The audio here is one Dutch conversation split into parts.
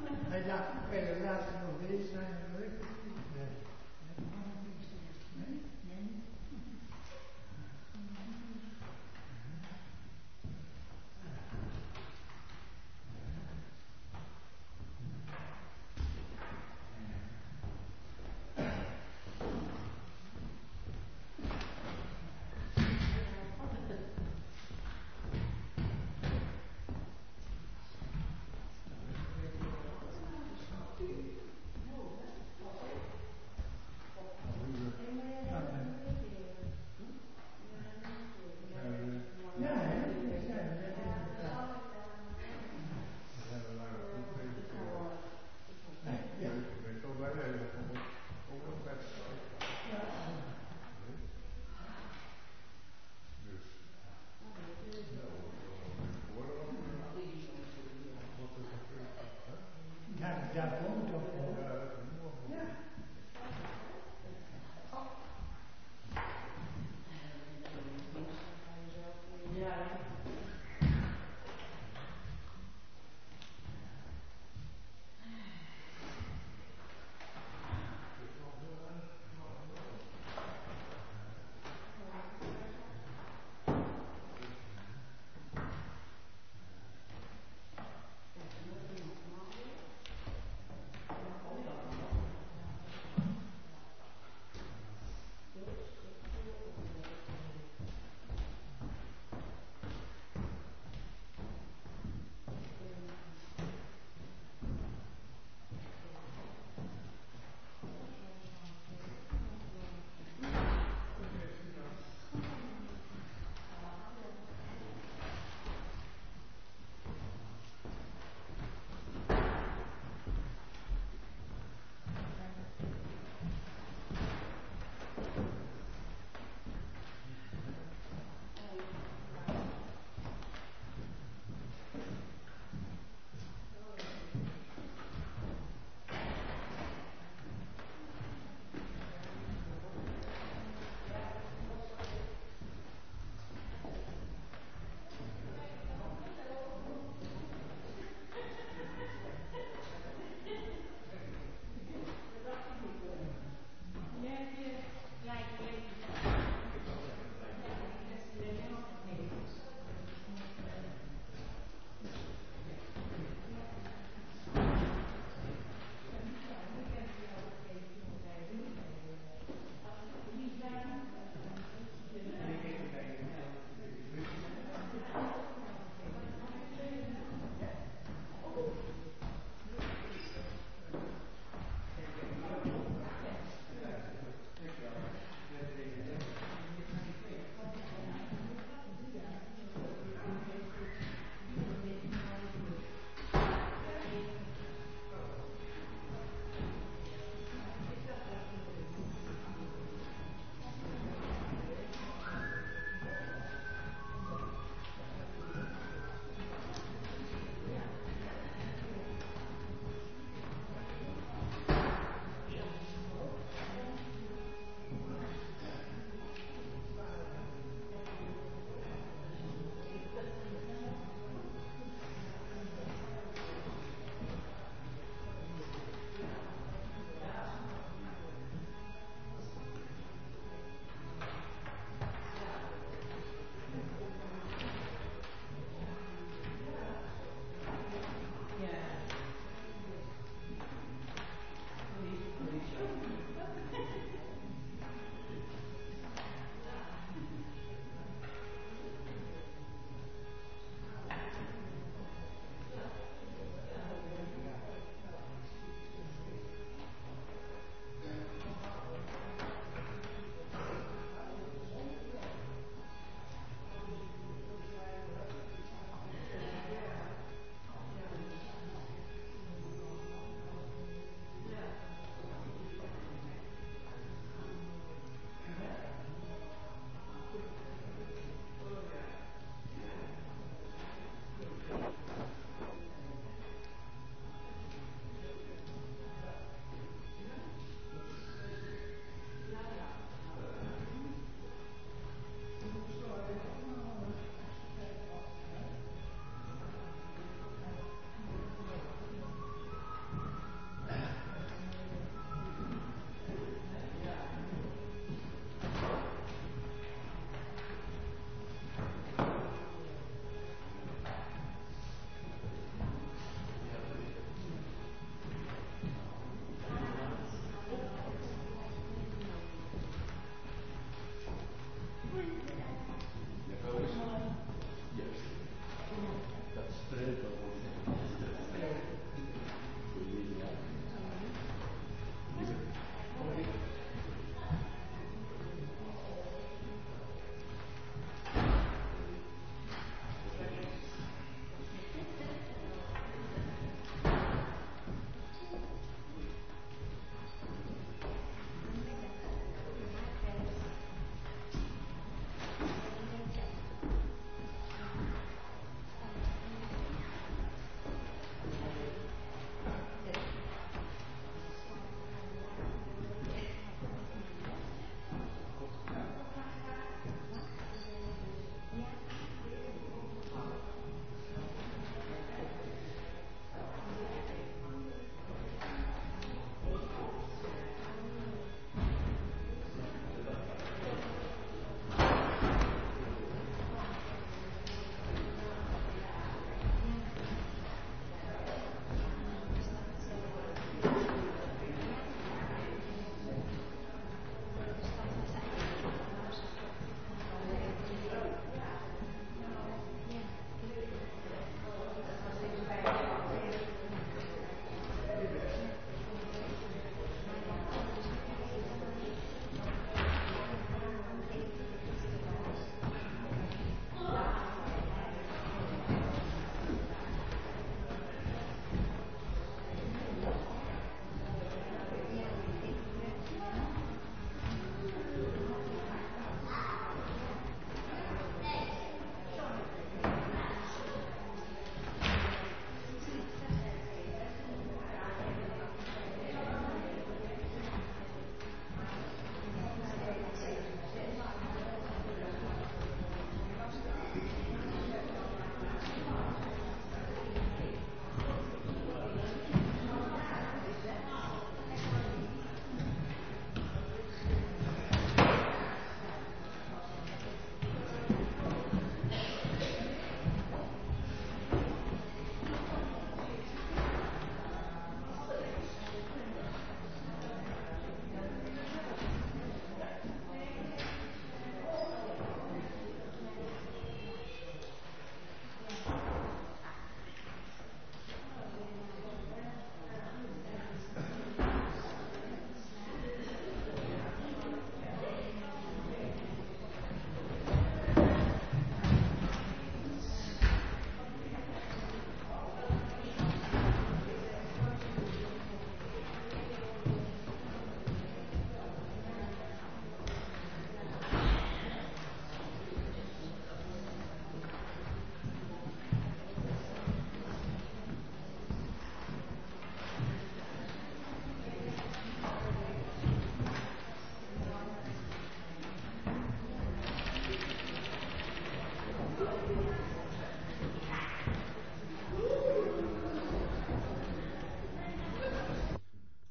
Hij dacht, ik kan er later nog deze zijn, dat lukt het niet. Nee. Nee? Nee?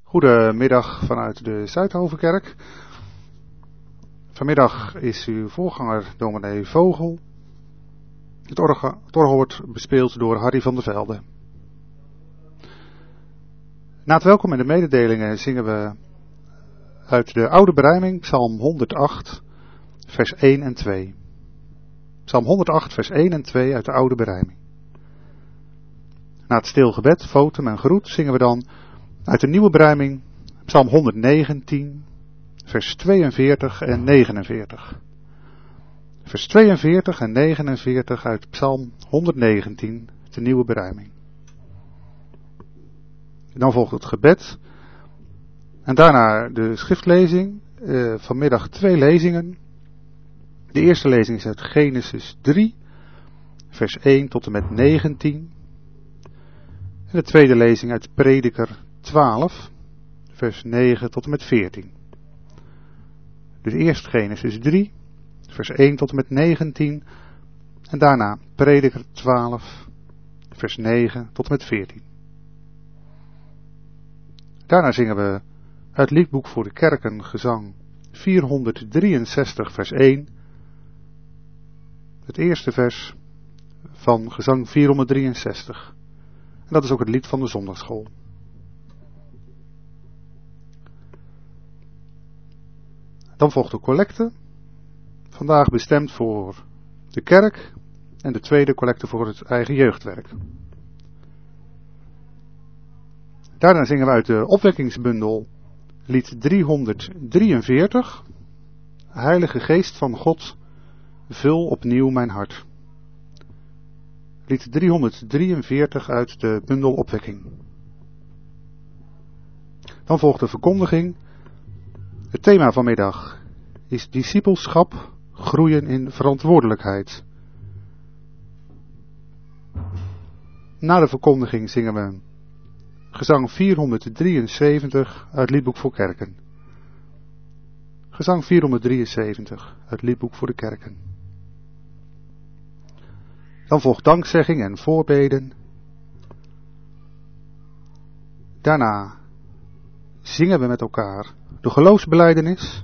Goedemiddag vanuit de Zuidhovenkerk. Vanmiddag is uw voorganger dominee Vogel. Het orgel wordt bespeeld door Harry van der Velde. Na het welkom en de mededelingen zingen we uit de oude berijming Psalm 108 vers 1 en 2. Psalm 108 vers 1 en 2 uit de oude berijming. Na het stil gebed, votum en groet zingen we dan uit de nieuwe berijming Psalm 119 vers 42 en 49. Vers 42 en 49 uit Psalm 119, de nieuwe berijming. Dan volgt het gebed. En daarna de schriftlezing. Vanmiddag 2 lezingen. De eerste lezing is uit Genesis 3, vers 1 tot en met 19. En de tweede lezing uit Prediker 12, vers 9 tot en met 14. Dus eerst Genesis 3, vers 1 tot en met 19. En daarna Prediker 12, vers 9 tot en met 14. Daarna zingen we uit liedboek voor de kerken gezang 463 vers 1. Het eerste vers van gezang 463. En dat is ook het lied van de zondagschool. Dan volgt de collecte. Vandaag bestemd voor de kerk. En de tweede collecte voor het eigen jeugdwerk. Daarna zingen we uit de opwekkingsbundel lied 343. Heilige Geest van God, vul opnieuw mijn hart. Lied 343 uit de bundel opwekking. Dan volgt de verkondiging. Het thema vanmiddag is discipelschap, groeien in verantwoordelijkheid. Na de verkondiging zingen we gezang 473 uit liedboek voor kerken. Gezang 473 uit liedboek voor de kerken. Dan volgt dankzegging en voorbeden. Daarna zingen we met elkaar de geloofsbelijdenis.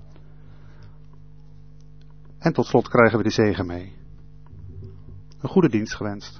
En tot slot krijgen we de zegen mee. Een goede dienst gewenst.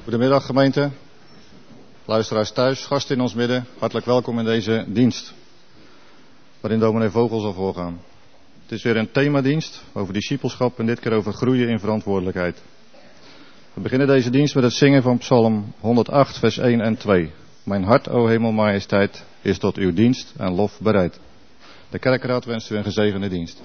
Goedemiddag gemeente, luisteraars thuis, gasten in ons midden, hartelijk welkom in deze dienst, waarin dominee Vogel zal voorgaan. Het is weer een themadienst over discipelschap en dit keer over groeien in verantwoordelijkheid. We beginnen deze dienst met het zingen van Psalm 108 vers 1 en 2. Mijn hart, o hemelmajesteit, is tot uw dienst en lof bereid. De kerkraad wenst u een gezegende dienst.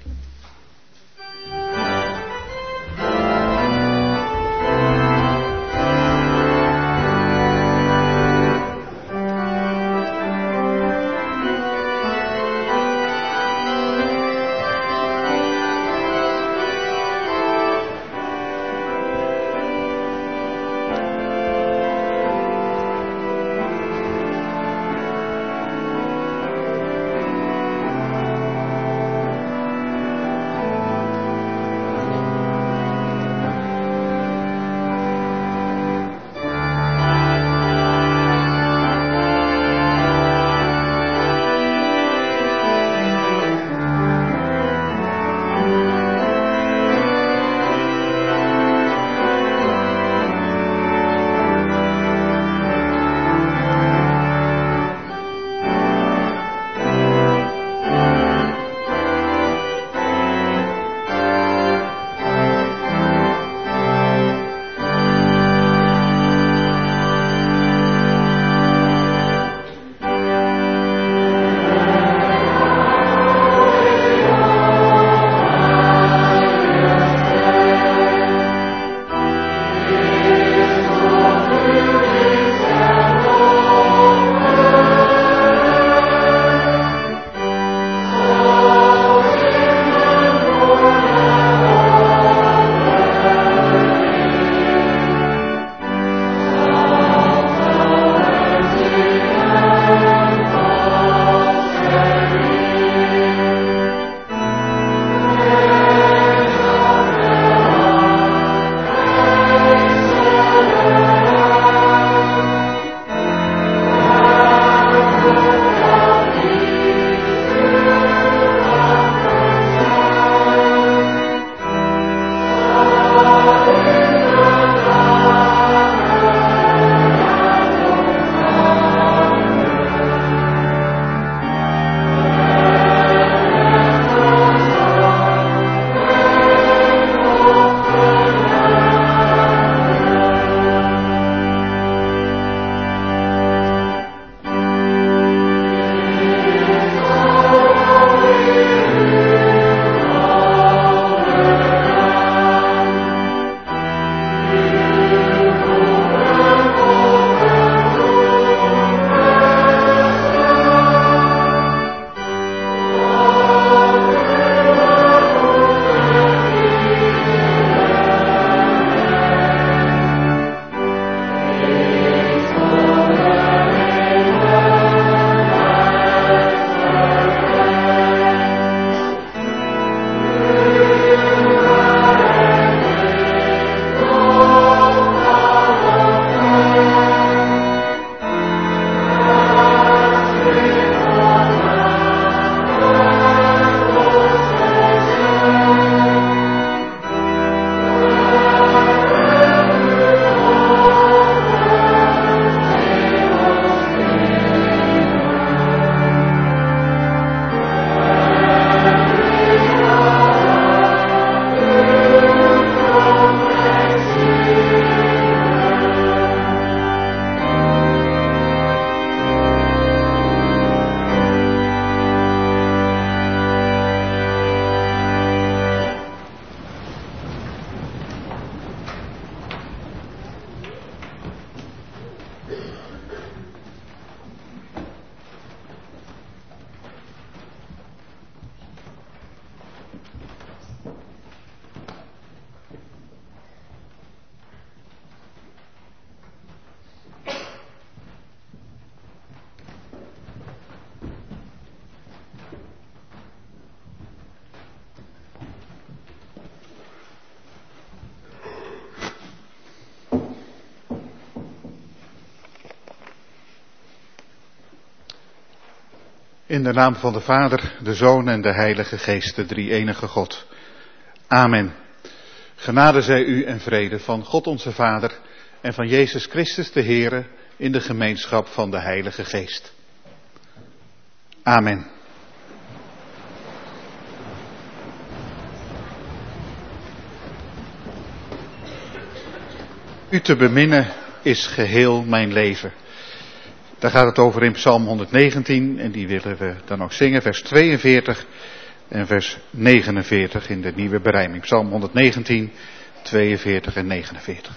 In de naam van de Vader, de Zoon en de Heilige Geest, de drie-enige God. Amen. Genade zij u en vrede van God onze Vader en van Jezus Christus de Heere in de gemeenschap van de Heilige Geest. Amen. U te beminnen is geheel mijn leven. Daar gaat het over in Psalm 119 en die willen we dan ook zingen, vers 42 en vers 49 in de nieuwe berijming. Psalm 119, 42 en 49.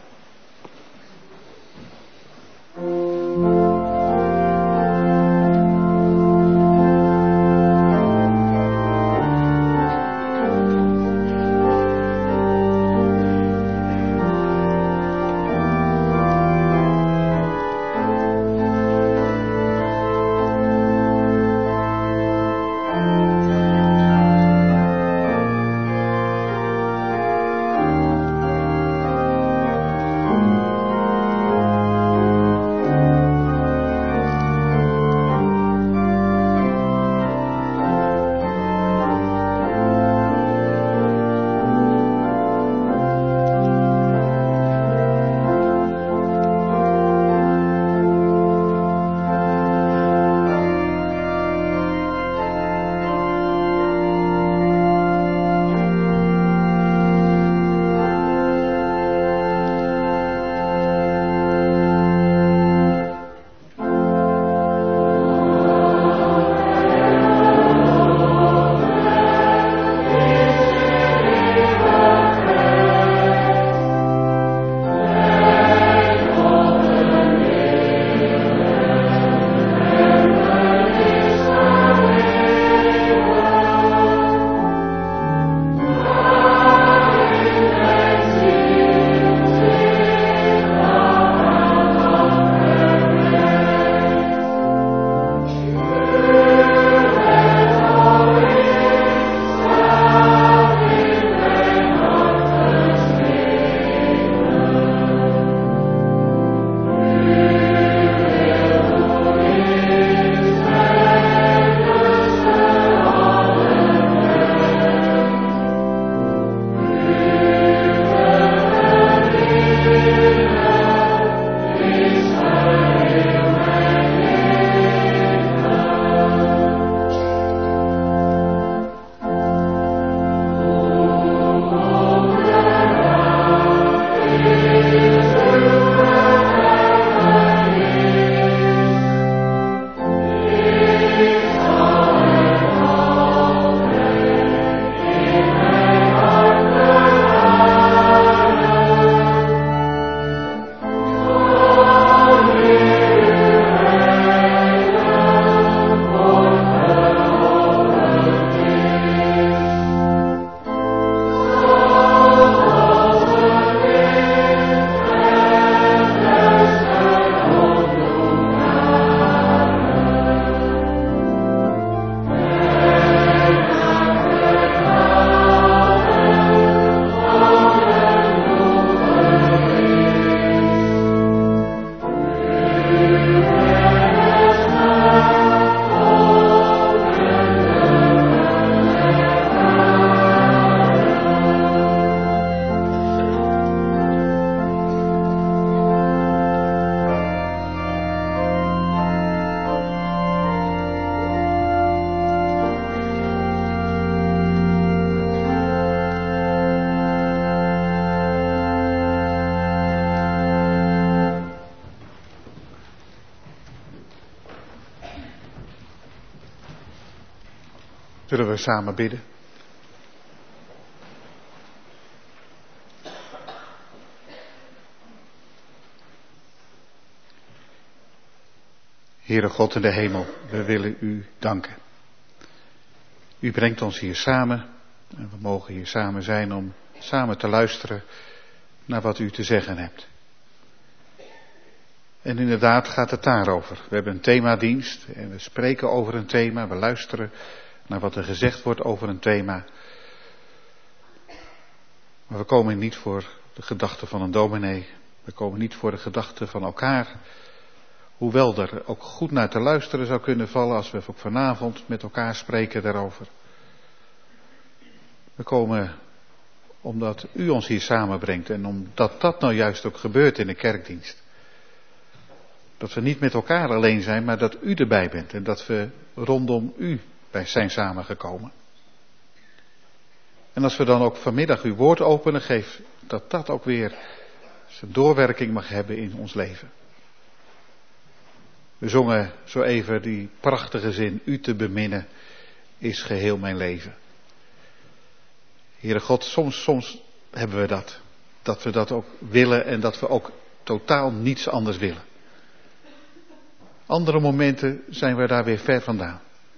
Zullen we samen bidden? Heere God in de hemel, we willen u danken. U brengt ons hier samen en we mogen hier samen zijn om samen te luisteren naar wat u te zeggen hebt. En inderdaad gaat het daarover. We hebben een themadienst en we spreken over een thema, we luisteren naar wat er gezegd wordt over een thema. Maar we komen niet voor de gedachten van een dominee, we komen niet voor de gedachten van elkaar. Hoewel er ook goed naar te luisteren zou kunnen vallen als we ook vanavond met elkaar spreken daarover. We komen Omdat u ons hier samenbrengt en omdat dat nou juist ook gebeurt in de kerkdienst. Dat we niet met elkaar alleen zijn, maar dat u erbij bent en dat we rondom u zijn samengekomen. En als we dan ook vanmiddag uw woord openen, geef dat dat ook weer zijn doorwerking mag hebben in ons leven. We zongen zo even die prachtige zin, u te beminnen is geheel mijn leven. Heere God, soms hebben we dat. Dat we dat ook willen en dat we ook totaal niets anders willen. Andere momenten zijn we daar weer ver vandaan.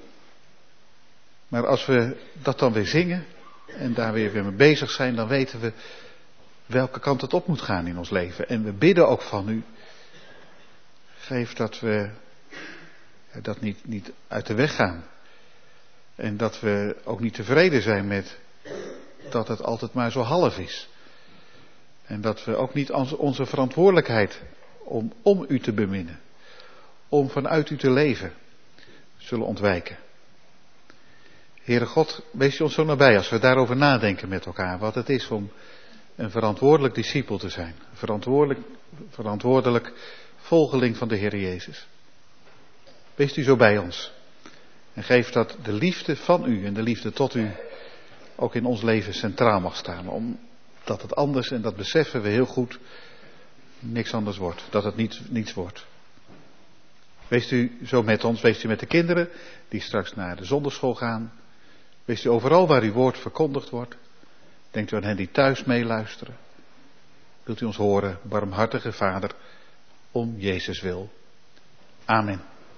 Maar als we dat dan weer zingen en daar weer mee bezig zijn, dan weten we welke kant het op moet gaan in ons leven. En we bidden ook van u, geef dat we dat niet uit de weg gaan. En dat we ook niet tevreden zijn met dat het altijd maar zo half is. En dat we ook niet onze verantwoordelijkheid om u te beminnen, om vanuit u te leven, zullen ontwijken. Heere God, wees u ons zo nabij als we daarover nadenken met elkaar. Wat het is om een verantwoordelijk discipel te zijn. Verantwoordelijk volgeling van de Heer Jezus. Wees u zo bij ons. En geef dat de liefde van u en de liefde tot u ook in ons leven centraal mag staan. Omdat het anders, en dat beseffen we heel goed, niks anders wordt. Dat het niets wordt. Wees u zo met ons, wees u met de kinderen die straks naar de zondagschool gaan. Wees u overal waar uw woord verkondigd wordt. Denkt u aan hen die thuis meeluisteren. Wilt u ons horen, barmhartige Vader, om Jezus wil. Amen.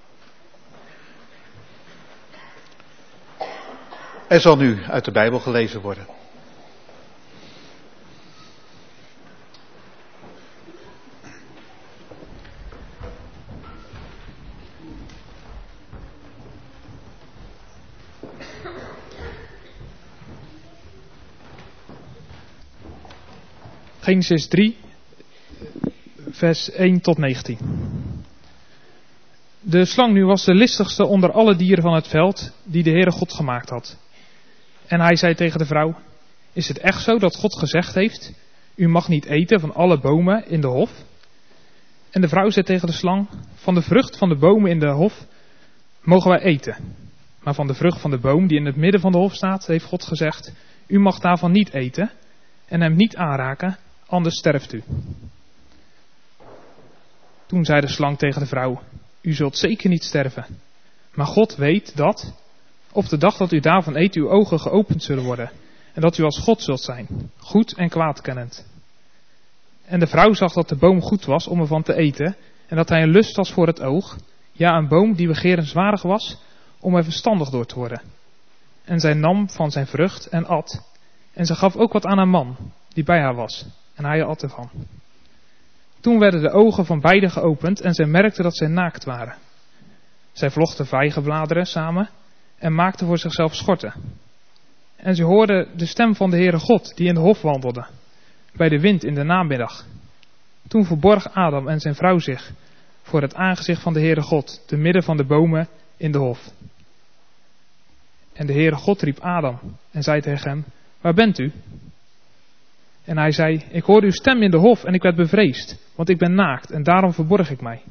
Er zal nu uit de Bijbel gelezen worden. Genesis 3, vers 1 tot 19. De slang nu was de listigste onder alle dieren van het veld die de Heere God gemaakt had. En hij zei tegen de vrouw, is het echt zo dat God gezegd heeft, u mag niet eten van alle bomen in de hof? En de vrouw zei tegen de slang, van de vrucht van de bomen in de hof mogen wij eten. Maar van de vrucht van de boom die in het midden van de hof staat, heeft God gezegd, u mag daarvan niet eten en hem niet aanraken, anders sterft u. Toen zei de slang tegen de vrouw, u zult zeker niet sterven. Maar God weet dat, op de dag dat u daarvan eet, uw ogen geopend zullen worden. En dat u als God zult zijn, goed en kwaad kennend. En de vrouw zag dat de boom goed was om ervan te eten, en dat hij een lust was voor het oog. Ja, een boom die begerenswaardig was, om er verstandig door te worden. En zij nam van zijn vrucht en at. En ze gaf ook wat aan een man, die bij haar was. En hij at ervan. Toen werden de ogen van beiden geopend en zij merkten dat zij naakt waren. Zij vlochten vijgenbladeren samen en maakten voor zichzelf schorten. En ze hoorden de stem van de Heere God die in de hof wandelde, bij de wind in de namiddag. Toen verborg Adam en zijn vrouw zich voor het aangezicht van de Heere God, te midden van de bomen in de hof. En de Heere God riep Adam en zei tegen hem, waar bent u? En hij zei, ik hoorde uw stem in de hof en ik werd bevreesd, want ik ben naakt en daarom verborg ik mij.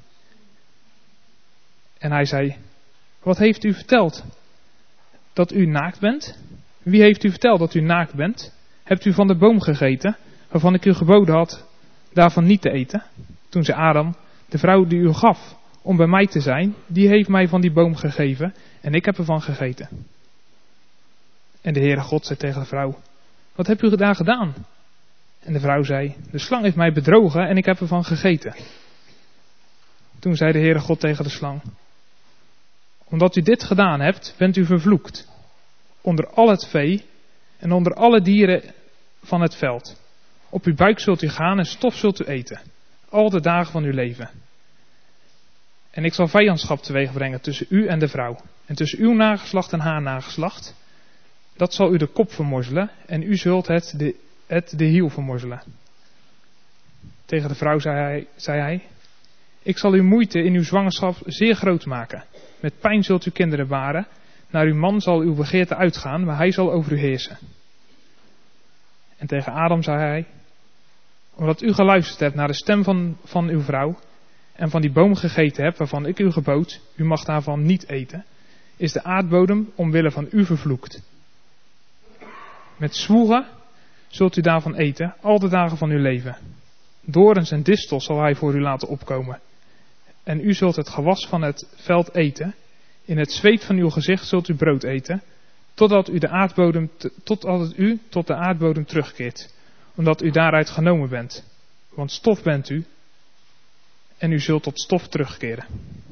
En hij zei, wat heeft u verteld? Dat u naakt bent? Wie heeft u verteld dat u naakt bent? Hebt u van de boom gegeten, waarvan ik u geboden had, daarvan niet te eten? Toen zei Adam, de vrouw die u gaf om bij mij te zijn, die heeft mij van die boom gegeven en ik heb ervan gegeten. En de Heere God zei tegen de vrouw, wat hebt u daar gedaan? En de vrouw zei, de slang heeft mij bedrogen en ik heb ervan gegeten. Toen zei de Heere God tegen de slang, omdat u dit gedaan hebt, bent u vervloekt. Onder al het vee en onder alle dieren van het veld. Op uw buik zult u gaan en stof zult u eten. Al de dagen van uw leven. En ik zal vijandschap teweeg brengen tussen u en de vrouw. En tussen uw nageslacht en haar nageslacht. Dat zal u de kop vermorzelen en u zult het de hiel vermorzelen. Tegen de vrouw zei hij, ik zal uw moeite in uw zwangerschap zeer groot maken. Met pijn zult u kinderen baren. Naar uw man zal uw begeerte uitgaan, maar hij zal over u heersen. En tegen Adam zei hij: omdat u geluisterd hebt naar de stem van uw vrouw en van die boom gegeten hebt waarvan ik u gebood, u mag daarvan niet eten, is de aardbodem omwille van u vervloekt. Met zwoegen zult u daarvan eten, al de dagen van uw leven. Dorens en distels zal hij voor u laten opkomen. En u zult het gewas van het veld eten. In het zweet van uw gezicht zult u brood eten, totdat u tot de aardbodem terugkeert, omdat u daaruit genomen bent. Want stof bent u, en u zult tot stof terugkeren.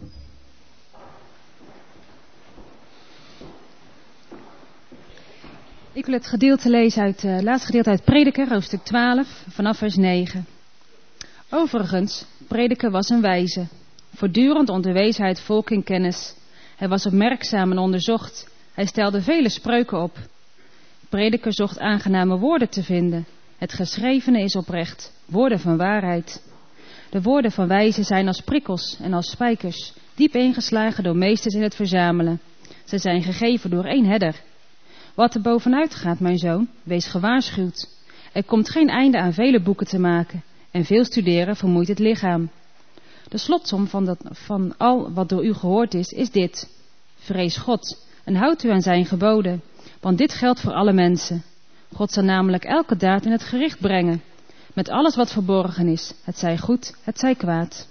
Ik wil het gedeelte lezen uit het laatste gedeelte uit Prediker, hoofdstuk 12, vanaf vers 9. Overigens, Prediker was een wijze. Voortdurend onderwees hij het volk in kennis. Hij was opmerkzaam en onderzocht. Hij stelde vele spreuken op. Prediker zocht aangename woorden te vinden. Het geschrevene is oprecht, woorden van waarheid. De woorden van wijzen zijn als prikkels en als spijkers, diep ingeslagen door meesters in het verzamelen. Ze zijn gegeven door één herder. Wat er bovenuit gaat, mijn zoon, wees gewaarschuwd. Er komt geen einde aan vele boeken te maken, en veel studeren vermoeit het lichaam. De slotsom van al wat door u gehoord is dit: vrees God en houd u aan zijn geboden, want dit geldt voor alle mensen. God zal namelijk elke daad in het gericht brengen, met alles wat verborgen is, het zij goed, het zij kwaad.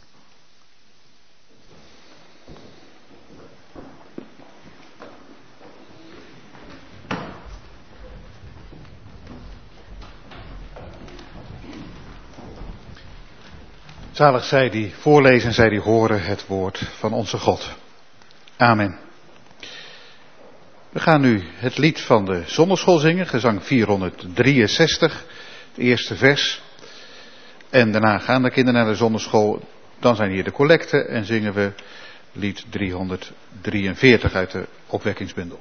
Zalig zij die voorlezen, zij die horen het woord van onze God. Amen. We gaan nu het lied van de zondagschool zingen, gezang 463, het eerste vers. En daarna gaan de kinderen naar de zondagschool, dan zijn hier de collecten en zingen we lied 343 uit de opwekkingsbundel.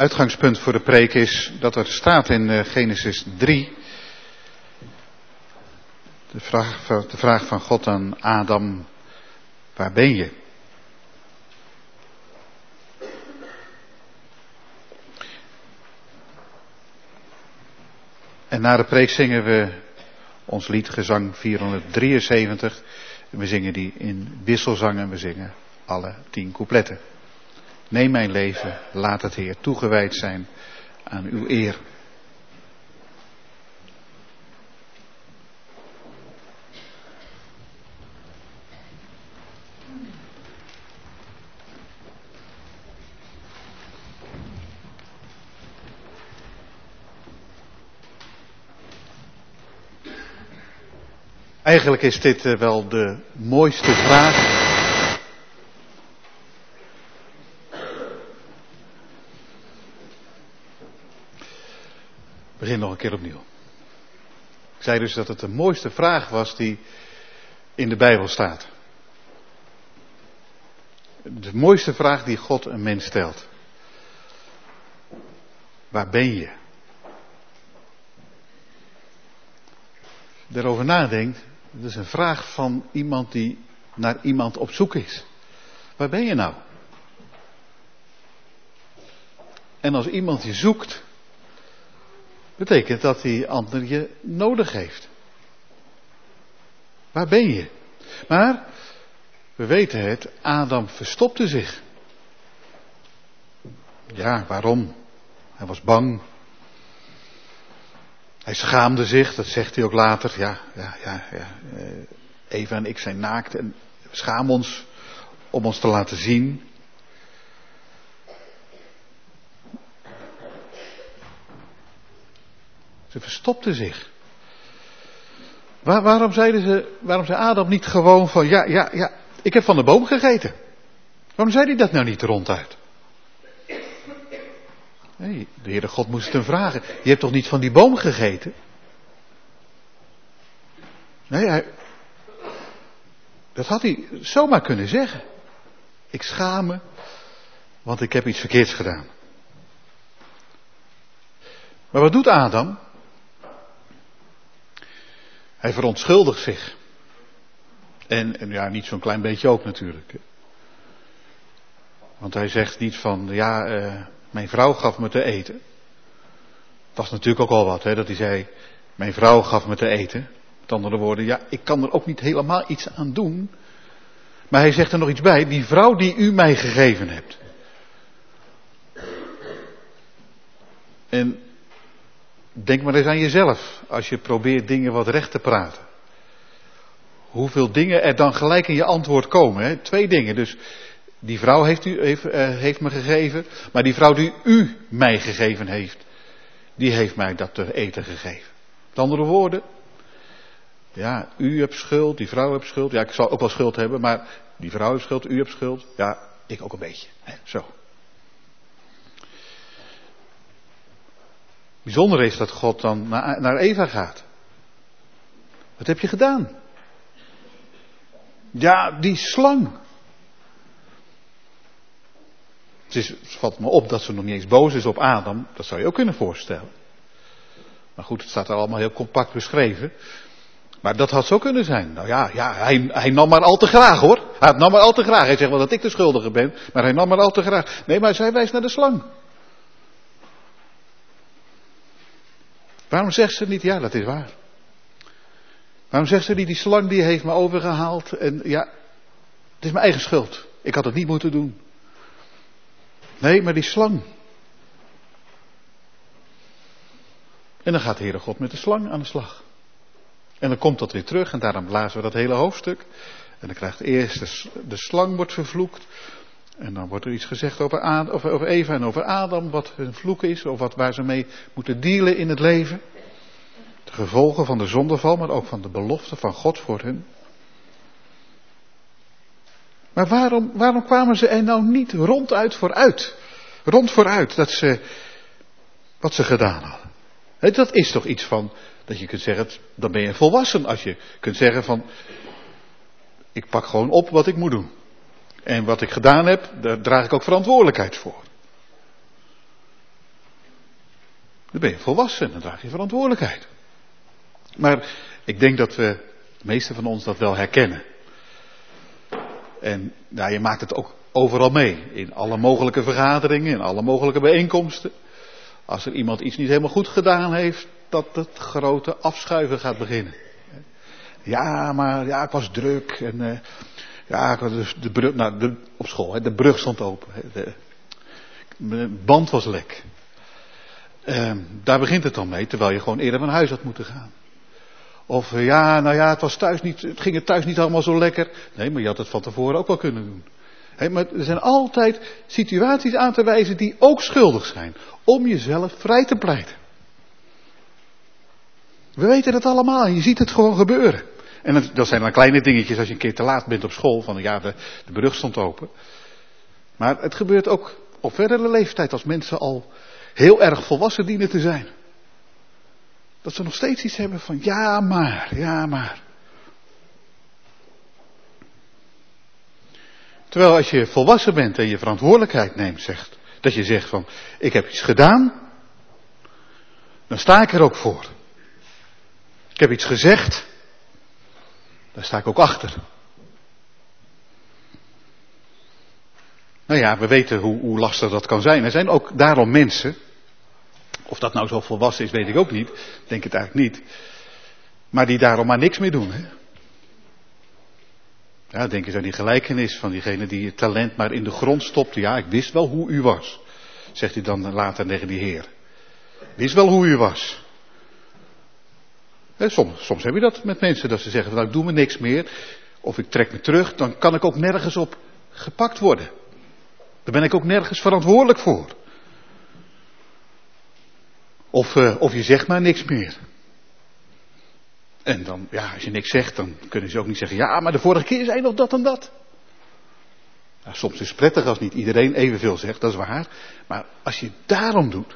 Uitgangspunt voor de preek is dat er staat in Genesis 3, de vraag van God aan Adam, waar ben je? En na de preek zingen we ons lied gezang 473. We zingen die in wisselzang en we zingen alle 10 coupletten. Neem mijn leven, laat het Heer toegewijd zijn aan uw eer. Eigenlijk is dit wel de mooiste vraag. Ik begin nog een keer opnieuw. Ik zei dus dat het de mooiste vraag was die in de Bijbel staat. De mooiste vraag die God een mens stelt. Waar ben je? Als je daarover nadenkt, dat is een vraag van iemand die naar iemand op zoek is. Waar ben je nou? En als iemand je zoekt, betekent dat die ander je nodig heeft. Waar ben je? Maar, we weten het, Adam verstopte zich. Ja, waarom? Hij was bang. Hij schaamde zich, dat zegt hij ook later. Ja. Eva en ik zijn naakt en we schamen ons om ons te laten zien. Ze verstopte zich. Waarom zei Adam niet gewoon van ja, ik heb van de boom gegeten? Waarom zei hij dat nou niet ronduit? Nee, de Heere God moest hem vragen. Je hebt toch niet van die boom gegeten? Nee, dat had hij zomaar kunnen zeggen. Ik schaam me, want ik heb iets verkeerds gedaan. Maar wat doet Adam? Hij verontschuldigt zich. En ja, niet zo'n klein beetje ook natuurlijk. Want hij zegt niet van, mijn vrouw gaf me te eten. Het was natuurlijk ook al wat, dat hij zei, mijn vrouw gaf me te eten. Met andere woorden, ik kan er ook niet helemaal iets aan doen. Maar hij zegt er nog iets bij, die vrouw die u mij gegeven hebt. En denk maar eens aan jezelf, als je probeert dingen wat recht te praten. Hoeveel dingen er dan gelijk in je antwoord komen, hè? 2 dingen, dus die vrouw heeft me gegeven, maar die vrouw die u mij gegeven heeft, die heeft mij dat te eten gegeven. Met andere woorden, u hebt schuld, die vrouw heeft schuld, ik zal ook wel schuld hebben, maar die vrouw heeft schuld, u hebt schuld, ik ook een beetje, hè? Zo. Bijzonder is dat God dan naar Eva gaat. Wat heb je gedaan? Ja, die slang. Het valt me op dat ze nog niet eens boos is op Adam. Dat zou je ook kunnen voorstellen. Maar goed, het staat er allemaal heel compact beschreven. Maar dat had zo kunnen zijn. Nou hij nam maar al te graag hoor. Hij nam maar al te graag. Hij zegt wel dat ik de schuldige ben. Maar hij nam maar al te graag. Nee, maar zij wijst naar de slang. Waarom zegt ze niet, dat is waar. Waarom zegt ze niet, die slang die heeft me overgehaald. En het is mijn eigen schuld. Ik had het niet moeten doen. Nee, maar die slang. En dan gaat de Heere God met de slang aan de slag. En dan komt dat weer terug en daarom lazen we dat hele hoofdstuk. En dan krijgt eerst de slang wordt vervloekt. En dan wordt er iets gezegd over Eva en over Adam, wat hun vloek is, of waar ze mee moeten dealen in het leven. De gevolgen van de zondeval, maar ook van de belofte van God voor hun. Maar waarom kwamen ze er nou niet rond vooruit, wat ze gedaan hadden? Dat is toch iets van, dat je kunt zeggen, dan ben je volwassen als je kunt zeggen van, ik pak gewoon op wat ik moet doen. En wat ik gedaan heb, daar draag ik ook verantwoordelijkheid voor. Dan ben je volwassen en dan draag je verantwoordelijkheid. Maar ik denk dat de meesten van ons dat wel herkennen. En je maakt het ook overal mee. In alle mogelijke vergaderingen, in alle mogelijke bijeenkomsten. Als er iemand iets niet helemaal goed gedaan heeft, dat het grote afschuiven gaat beginnen. Ja, maar ik was druk. En ik was dus de brug, op school, de brug stond open. De band was lek. Daar begint het dan mee, terwijl je gewoon eerder van huis had moeten gaan. Of het ging er thuis niet allemaal zo lekker. Nee, maar je had het van tevoren ook wel kunnen doen. Maar er zijn altijd situaties aan te wijzen die ook schuldig zijn. Om jezelf vrij te pleiten. We weten het allemaal en je ziet het gewoon gebeuren. En dat zijn dan kleine dingetjes als je een keer te laat bent op school. Van de brug stond open. Maar het gebeurt ook op verdere leeftijd als mensen al heel erg volwassen dienen te zijn. Dat ze nog steeds iets hebben van ja maar. Terwijl als je volwassen bent en je verantwoordelijkheid neemt, dat je zegt van ik heb iets gedaan, dan sta ik er ook voor. Ik heb iets gezegd, daar sta ik ook achter. We weten hoe lastig dat kan zijn. Er zijn ook daarom mensen, of dat nou zo volwassen is, weet ik ook niet. Denk het eigenlijk niet. Maar die daarom maar niks meer doen. Hè? Ja, denk eens aan die gelijkenis van diegene die het talent maar in de grond stopte. Ja, ik wist wel hoe u was. Zegt hij dan later tegen die Heer. Wist wel hoe u was. Soms heb je dat met mensen, dat ze zeggen, nou ik doe me niks meer. Of ik trek me terug, dan kan ik ook nergens op gepakt worden. Daar ben ik ook nergens verantwoordelijk voor. Of je zegt maar niks meer. En dan, als je niks zegt, dan kunnen ze ook niet zeggen, ja, maar de vorige keer zei nog dat en dat. Nou, soms is het prettig als niet iedereen evenveel zegt, dat is waar. Maar als je het daarom doet.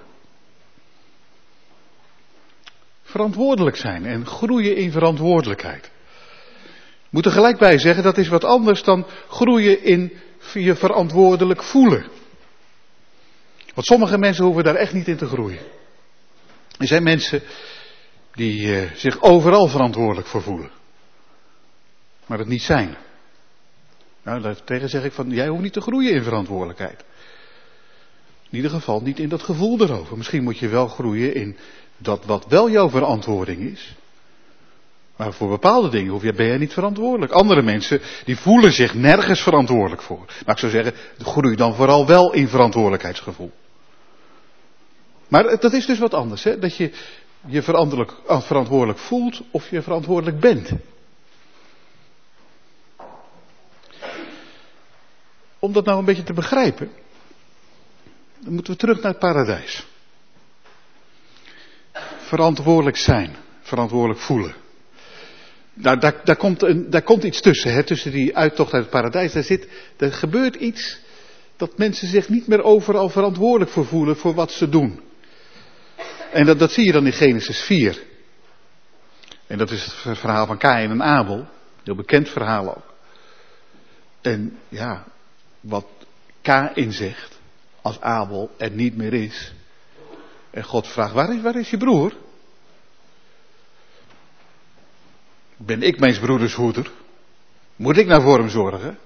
Verantwoordelijk zijn en groeien in verantwoordelijkheid. Ik moet er gelijk bij zeggen, dat is wat anders dan groeien in je verantwoordelijk voelen. Want sommige mensen hoeven daar echt niet in te groeien. Er zijn mensen die zich overal verantwoordelijk voor voelen. Maar het niet zijn. Nou, daartegen zeg ik van, jij hoeft niet te groeien in verantwoordelijkheid. In ieder geval niet in dat gevoel erover. Misschien moet je wel groeien in dat wat wel jouw verantwoording is. Maar voor bepaalde dingen ben jij niet verantwoordelijk. Andere mensen, die voelen zich nergens verantwoordelijk voor. Maar ik zou zeggen, groei dan vooral wel in verantwoordelijkheidsgevoel. Maar dat is dus wat anders, hè? Dat je je verantwoordelijk voelt of je verantwoordelijk bent. Om dat nou een beetje te begrijpen, dan moeten we terug naar het paradijs. Verantwoordelijk zijn, verantwoordelijk voelen. Nou, daar komt iets tussen, hè, tussen die uittocht uit het paradijs. Er gebeurt iets dat mensen zich niet meer overal verantwoordelijk voor voelen voor wat ze doen. En dat zie je dan in Genesis 4. En dat is het verhaal van Kaïn en Abel. Heel bekend verhaal ook. En wat Kaïn zegt, als Abel er niet meer is. En God vraagt, waar is je broer? Ben ik mijn broeders hoeder? Moet ik nou voor hem zorgen?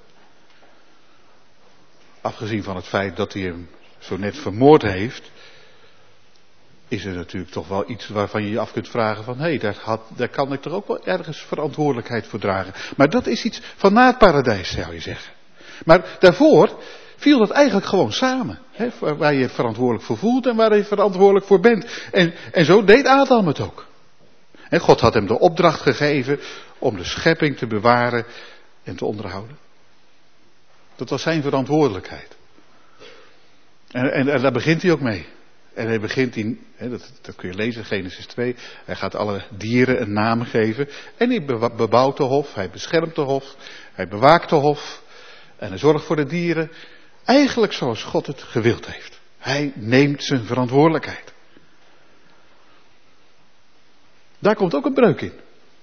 Afgezien van het feit dat hij hem zo net vermoord heeft, is er natuurlijk toch wel iets waarvan je je af kunt vragen van, daar kan ik toch ook wel ergens verantwoordelijkheid voor dragen. Maar dat is iets van na het paradijs, zou je zeggen. Maar daarvoor viel dat eigenlijk gewoon samen. Hè, waar je verantwoordelijk voor voelt en waar je verantwoordelijk voor bent. En zo deed Adam het ook. En God had hem de opdracht gegeven om de schepping te bewaren en te onderhouden. Dat was zijn verantwoordelijkheid. En daar begint hij ook mee. En hij begint dat kun je lezen, Genesis 2. Hij gaat alle dieren een naam geven. En hij bebouwt de hof, hij beschermt de hof, hij bewaakt de hof. En hij zorgt voor de dieren. Eigenlijk zoals God het gewild heeft. Hij neemt zijn verantwoordelijkheid. Daar komt ook een breuk in.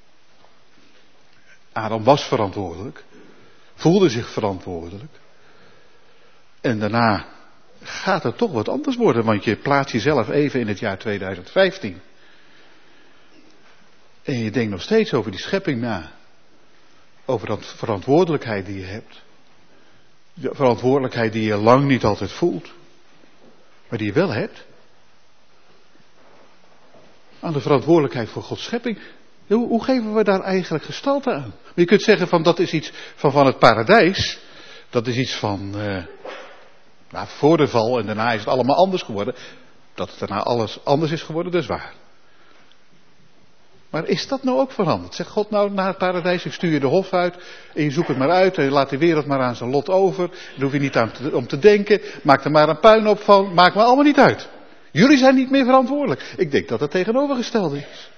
Adam was verantwoordelijk. Voelde zich verantwoordelijk. En daarna gaat het toch wat anders worden. Want je plaatst jezelf even in het jaar 2015. En je denkt nog steeds over die schepping na. Over de verantwoordelijkheid die je hebt. De verantwoordelijkheid die je lang niet altijd voelt. Maar die je wel hebt. Aan de verantwoordelijkheid voor Gods schepping. Hoe geven we daar eigenlijk gestalte aan? Je kunt zeggen van dat is iets van het paradijs. Dat is iets van voor de val en daarna is het allemaal anders geworden. Dat het daarna alles anders is geworden, dat is waar. Maar is dat nou ook veranderd? Zegt God nou naar het paradijs, ik stuur je de hof uit en je zoekt het maar uit en je laat de wereld maar aan zijn lot over. Daar hoef je niet aan om te denken, maak er maar een puinhoop van, maakt me allemaal niet uit. Jullie zijn niet meer verantwoordelijk. Ik denk dat het tegenovergestelde is.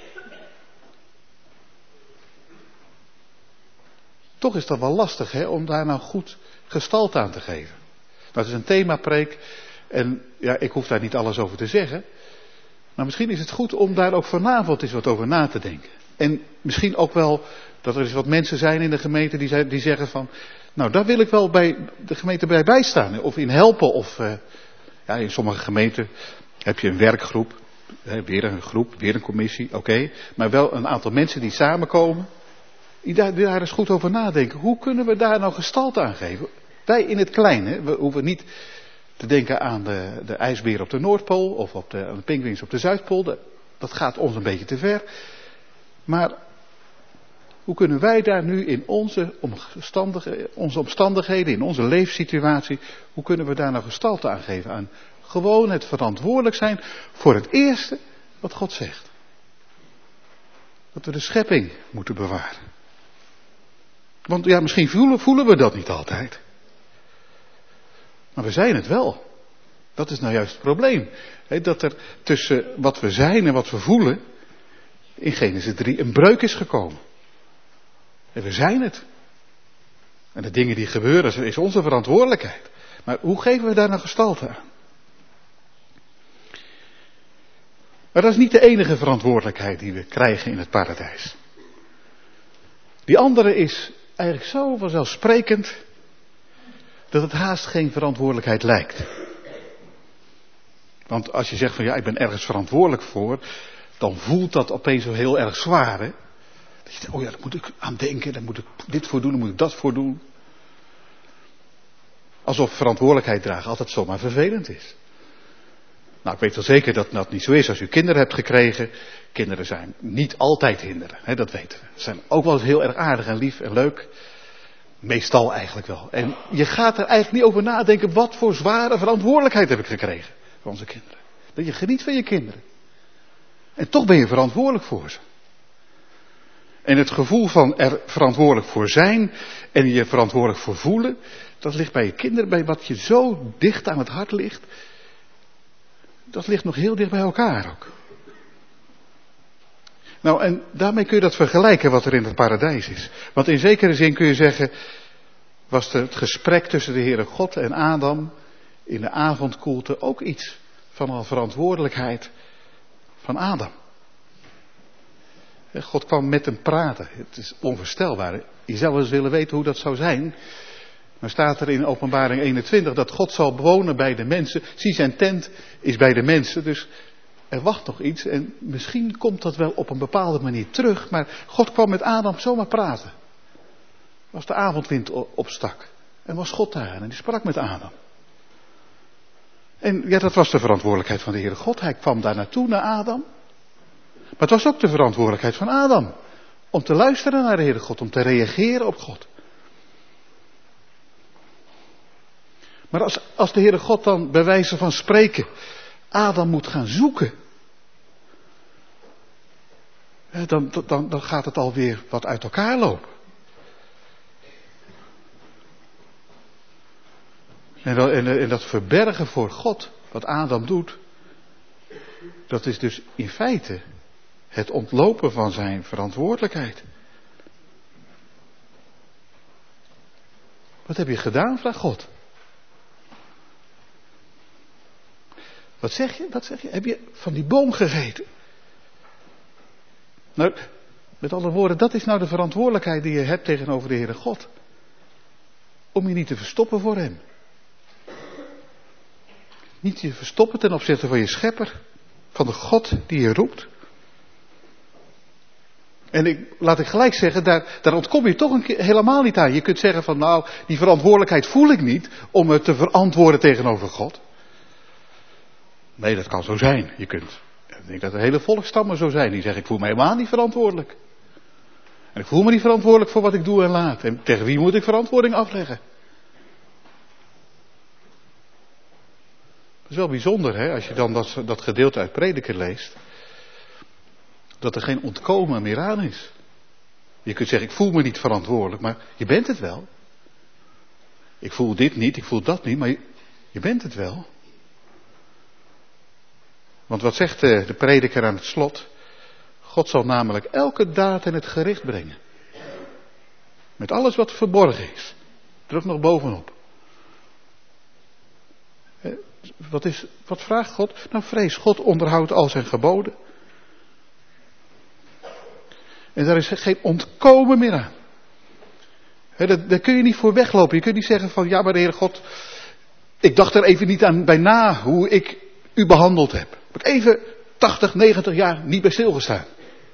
Toch is dat wel lastig om daar nou goed gestalte aan te geven. Dat is een themapreek en ja, ik hoef daar niet alles over te zeggen. Maar misschien is het goed om daar ook vanavond eens wat over na te denken. En misschien ook wel dat er eens wat mensen zijn in de gemeente die zeggen van, nou daar wil ik wel bij de gemeente bij bijstaan of in helpen. Of in sommige gemeenten heb je een werkgroep, weer een groep, weer een commissie, oké. Maar wel een aantal mensen die samenkomen. Die daar eens goed over nadenken. Hoe kunnen we daar nou gestalte aan geven? Wij in het kleine, we hoeven niet te denken aan de ijsbeer op de Noordpool of aan de pinguïns op de Zuidpool. Dat gaat ons een beetje te ver. Maar hoe kunnen wij daar nu in onze omstandigheden, in onze leefsituatie, hoe kunnen we daar nou gestalte aan geven? Aan gewoon het verantwoordelijk zijn voor het eerste wat God zegt. Dat we de schepping moeten bewaren. Want ja, misschien voelen we dat niet altijd. Maar we zijn het wel. Dat is nou juist het probleem. Dat er tussen wat we zijn en wat we voelen, in Genesis 3 een breuk is gekomen. En we zijn het. En de dingen die gebeuren, is onze verantwoordelijkheid. Maar hoe geven we daar nou gestalte aan? Maar dat is niet de enige verantwoordelijkheid die we krijgen in het paradijs. Die andere is eigenlijk zo vanzelfsprekend dat het haast geen verantwoordelijkheid lijkt. Want als je zegt van ja, ik ben ergens verantwoordelijk voor, dan voelt dat opeens zo heel erg zwaar. Hè? Dat je denkt, oh ja, daar moet ik aan denken, daar moet ik dit voor doen, daar moet ik dat voor doen. Alsof verantwoordelijkheid dragen altijd zomaar vervelend is. Nou, ik weet wel zeker dat dat niet zo is. Als u kinderen hebt gekregen, kinderen zijn niet altijd hinderen, hè, dat weten we. Ze zijn ook wel eens heel erg aardig en lief en leuk. Meestal eigenlijk wel. En je gaat er eigenlijk niet over nadenken, wat voor zware verantwoordelijkheid heb ik gekregen voor onze kinderen. Dat je geniet van je kinderen. En toch ben je verantwoordelijk voor ze. En het gevoel van er verantwoordelijk voor zijn en je verantwoordelijk voor voelen, dat ligt bij je kinderen, bij wat je zo dicht aan het hart ligt. Dat ligt nog heel dicht bij elkaar ook. Nou, en daarmee kun je dat vergelijken wat er in het paradijs is. Want in zekere zin kun je zeggen, was het gesprek tussen de Heere God en Adam in de avondkoelte ook iets van een verantwoordelijkheid van Adam. God kwam met hem praten. Het is onvoorstelbaar. Je zou wel eens willen weten hoe dat zou zijn. Dan staat er in Openbaring 21 dat God zal wonen bij de mensen. Zie, zijn tent is bij de mensen, dus er wacht nog iets. En misschien komt dat wel op een bepaalde manier terug. Maar God kwam met Adam zomaar praten. Als de avondwind opstak. En was God daar en die sprak met Adam. En ja, dat was de verantwoordelijkheid van de Heere God. Hij kwam daar naartoe, naar Adam. Maar het was ook de verantwoordelijkheid van Adam. Om te luisteren naar de Heere God, om te reageren op God. Maar als de Heere God dan bij wijze van spreken Adam moet gaan zoeken, dan gaat het alweer wat uit elkaar lopen. En dat verbergen voor God, wat Adam doet, dat is dus in feite het ontlopen van zijn verantwoordelijkheid. Wat heb je gedaan, vraagt God. Wat zeg je? Heb je van die boom gegeten? Nou, met andere woorden, dat is nou de verantwoordelijkheid die je hebt tegenover de Heere God. Om je niet te verstoppen voor hem. Niet je verstoppen ten opzichte van je schepper. Van de God die je roept. En laat ik gelijk zeggen, daar ontkom je toch helemaal niet aan. Je kunt zeggen van nou, die verantwoordelijkheid voel ik niet om me te verantwoorden tegenover God. Nee, dat kan zo zijn. Ik denk dat er hele volkstammen zo zijn die zeggen ik voel me helemaal niet verantwoordelijk. En ik voel me niet verantwoordelijk voor wat ik doe en laat. En tegen wie moet ik verantwoording afleggen? Dat is wel bijzonder, hè, als je dan dat gedeelte uit Prediker leest. Dat er geen ontkomen meer aan is. Je kunt zeggen, ik voel me niet verantwoordelijk, maar je bent het wel. Ik voel dit niet, ik voel dat niet, maar je bent het wel. Want wat zegt de prediker aan het slot? God zal namelijk elke daad in het gericht brengen. Met alles wat verborgen is. Er ook nog bovenop. Wat vraagt God? Nou, vrees, God onderhoudt al zijn geboden. En daar is geen ontkomen meer aan. Daar kun je niet voor weglopen. Je kunt niet zeggen van, ja maar de Heer God, ik dacht er even niet aan bij na hoe ik u behandeld heb. Heb ik even 80, 90 jaar niet bij stilgestaan.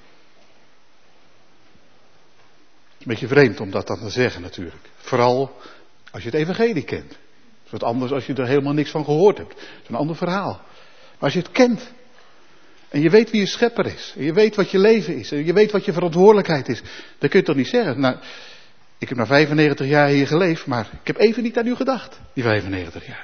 Een beetje vreemd om dat dan te zeggen natuurlijk. Vooral als je het evangelie kent. Het is wat anders als je er helemaal niks van gehoord hebt. Het is een ander verhaal. Maar als je het kent. En je weet wie je schepper is. En je weet wat je leven is. En je weet wat je verantwoordelijkheid is. Dan kun je toch niet zeggen. Nou, ik heb maar 95 jaar hier geleefd. Maar ik heb even niet aan u gedacht. Die 95 jaar.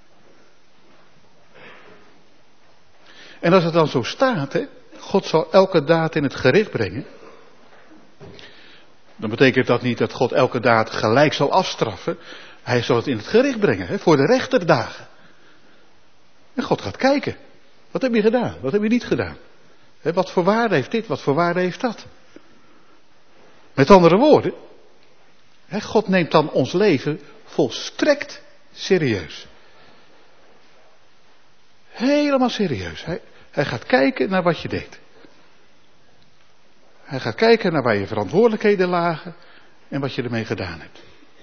En als het dan zo staat. Hè, God zal elke daad in het gericht brengen. Dan betekent dat niet dat God elke daad gelijk zal afstraffen. Hij zal het in het gericht brengen. Hè, voor de rechterdagen. En God gaat kijken. Wat heb je gedaan? Wat heb je niet gedaan? Wat voor waarde heeft dit? Wat voor waarde heeft dat? Met andere woorden. God neemt dan ons leven volstrekt serieus. Helemaal serieus. Hij gaat kijken naar wat je deed. Hij gaat kijken naar waar je verantwoordelijkheden lagen. En wat je ermee gedaan hebt.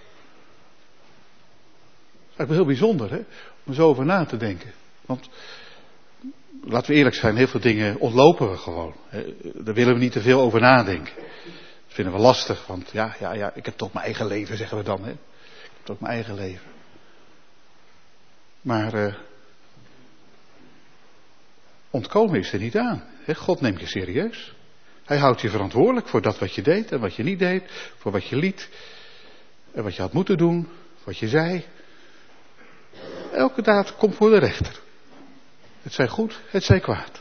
Dat is heel bijzonder, hè? Om zo over na te denken. Want laten we eerlijk zijn, heel veel dingen ontlopen we gewoon. Daar willen we niet te veel over nadenken. Dat vinden we lastig, want ja, ik heb toch mijn eigen leven, zeggen we dan. Hè? Ik heb toch mijn eigen leven. Maar ontkomen is er niet aan. Hè? God neemt je serieus. Hij houdt je verantwoordelijk voor dat wat je deed en wat je niet deed. Voor wat je liet. En wat je had moeten doen. Wat je zei. Elke daad komt voor de rechter. Het zij goed, het zij kwaad.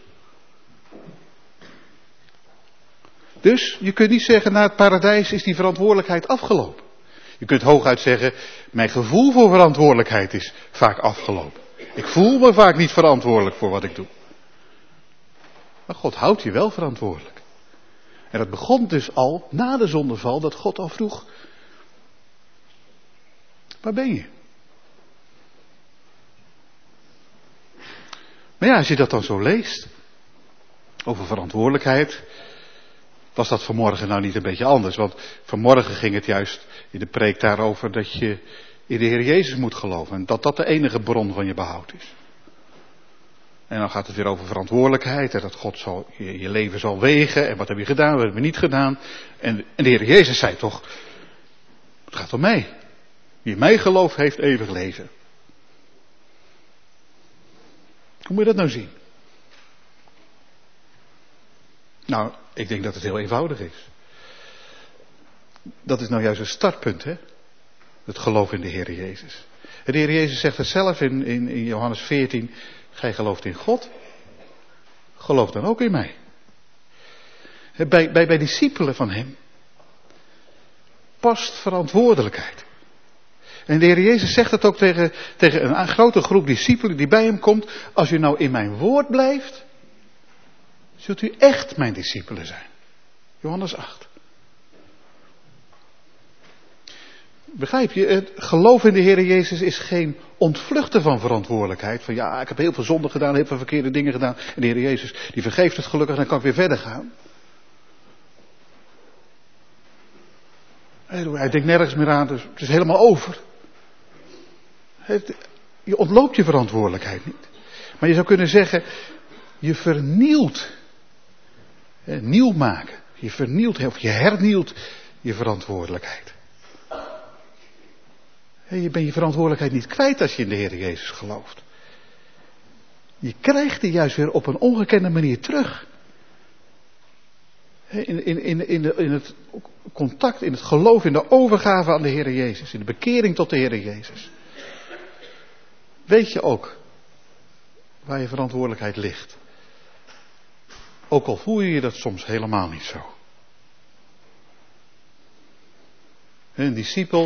Dus je kunt niet zeggen, na het paradijs is die verantwoordelijkheid afgelopen. Je kunt hooguit zeggen, mijn gevoel voor verantwoordelijkheid is vaak afgelopen. Ik voel me vaak niet verantwoordelijk voor wat ik doe. Maar God houdt je wel verantwoordelijk. En dat begon dus al na de zondeval, dat God al vroeg, waar ben je? Maar ja, als je dat dan zo leest, over verantwoordelijkheid, was dat vanmorgen nou niet een beetje anders. Want vanmorgen ging het juist in de preek daarover dat je in de Heer Jezus moet geloven. En dat dat de enige bron van je behoud is. En dan gaat het weer over verantwoordelijkheid. En dat God je leven zal wegen. En wat heb je gedaan, wat heb je niet gedaan. En de Heer Jezus zei toch, het gaat om mij. Wie in mij gelooft heeft eeuwig leven. Hoe moet je dat nou zien? Nou, ik denk dat het heel eenvoudig is. Dat is nou juist een startpunt, hè? Het geloof in de Heer Jezus. De Heer Jezus zegt het zelf in Johannes 14. Gij gelooft in God. Geloof dan ook in mij. Bij discipelen van hem past verantwoordelijkheid. En de Heer Jezus zegt het ook tegen een grote groep discipelen die bij hem komt. Als u nou in mijn woord blijft, zult u echt mijn discipelen zijn. Johannes 8. Begrijp je, het geloof in de Heer Jezus is geen ontvluchten van verantwoordelijkheid. Van ja, ik heb heel veel zonde gedaan, heel veel verkeerde dingen gedaan. En de Heer Jezus, die vergeeft het gelukkig en dan kan ik weer verder gaan. Hij denkt nergens meer aan, dus het is helemaal over. Je ontloopt je verantwoordelijkheid niet. Maar je zou kunnen zeggen, je vernielt. Nieuw maken. Je vernielt of je hernieuwt je verantwoordelijkheid. Je bent je verantwoordelijkheid niet kwijt als je in de Heer Jezus gelooft. Je krijgt die juist weer op een ongekende manier terug. In het contact, in het geloof, in de overgave aan de Heer Jezus. In de bekering tot de Heer Jezus. Weet je ook waar je verantwoordelijkheid ligt. Ook al voel je dat soms helemaal niet zo. Een discipel.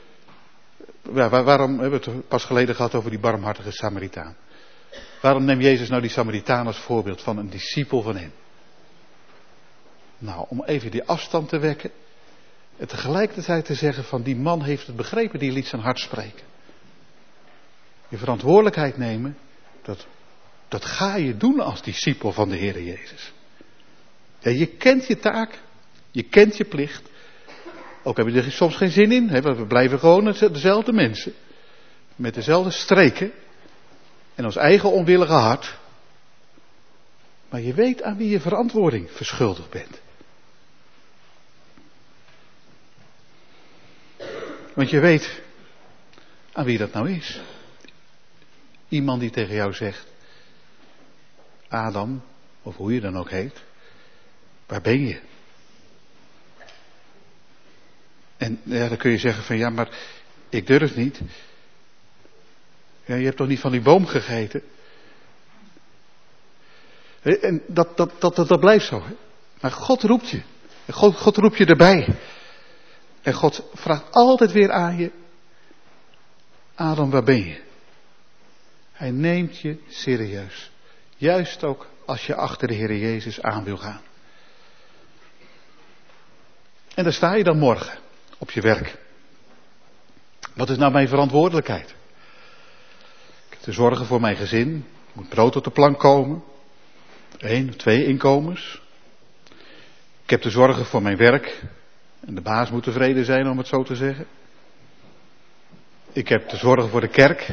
Waarom hebben we het pas geleden gehad over die barmhartige Samaritaan? Waarom neemt Jezus nou die Samaritaan als voorbeeld van een discipel van hem? Nou, om even die afstand te wekken. En tegelijkertijd te zeggen van die man heeft het begrepen, die liet zijn hart spreken. Je verantwoordelijkheid nemen, dat ga je doen als discipel van de Heer Jezus. Ja, je kent je taak, je kent je plicht. Ook heb je er soms geen zin in, hè, we blijven gewoon dezelfde mensen. Met dezelfde streken. En ons eigen onwillige hart. Maar je weet aan wie je verantwoording verschuldigd bent. Want je weet aan wie dat nou is. Iemand die tegen jou zegt, Adam, of hoe je dan ook heet, waar ben je? En ja, dan kun je zeggen van ja, maar ik durf niet. Ja, je hebt toch niet van die boom gegeten? En dat blijft zo. Hè? Maar God roept je. En God roept je erbij. En God vraagt altijd weer aan je, Adam, waar ben je? Hij neemt je serieus. Juist ook als je achter de Heer Jezus aan wil gaan. En daar sta je dan morgen op je werk. Wat is nou mijn verantwoordelijkheid? Ik heb te zorgen voor mijn gezin. Er moet brood op de plank komen. 1 of 2 inkomens. Ik heb te zorgen voor mijn werk. En de baas moet tevreden zijn, om het zo te zeggen. Ik heb te zorgen voor de kerk.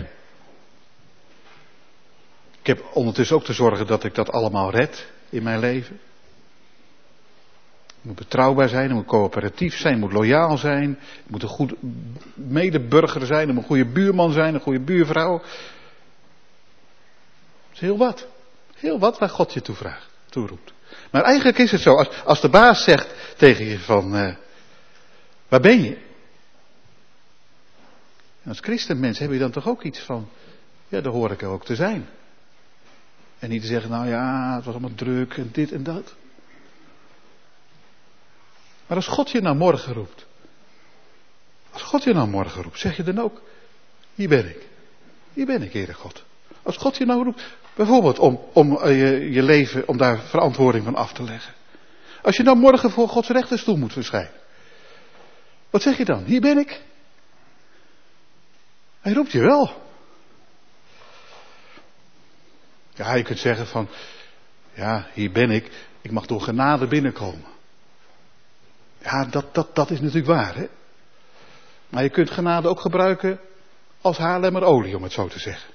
Ik heb ondertussen ook te zorgen dat ik dat allemaal red in mijn leven. Ik moet betrouwbaar zijn, ik moet coöperatief zijn, ik moet loyaal zijn. Ik moet een goed medeburger zijn, ik moet een goede buurman zijn, een goede buurvrouw. Dat is heel wat. Heel wat waar God je toeroept. Maar eigenlijk is het zo, als de baas zegt tegen je van, waar ben je? En als christenmens heb je dan toch ook iets van, ja, daar hoor ik er ook te zijn. En niet te zeggen, nou ja, het was allemaal druk en dit en dat. Maar als God je nou morgen roept. Als God je nou morgen roept, zeg je dan ook, hier ben ik. Hier ben ik, Heere God. Als God je nou roept, bijvoorbeeld om je leven, om daar verantwoording van af te leggen. Als je nou morgen voor Gods rechterstoel moet verschijnen. Wat zeg je dan? Hier ben ik. Hij roept je wel. Ja, je kunt zeggen van, ja, hier ben ik. Ik mag door genade binnenkomen. Ja, dat is natuurlijk waar, hè. Maar je kunt genade ook gebruiken als haarlemmerolie, om het zo te zeggen.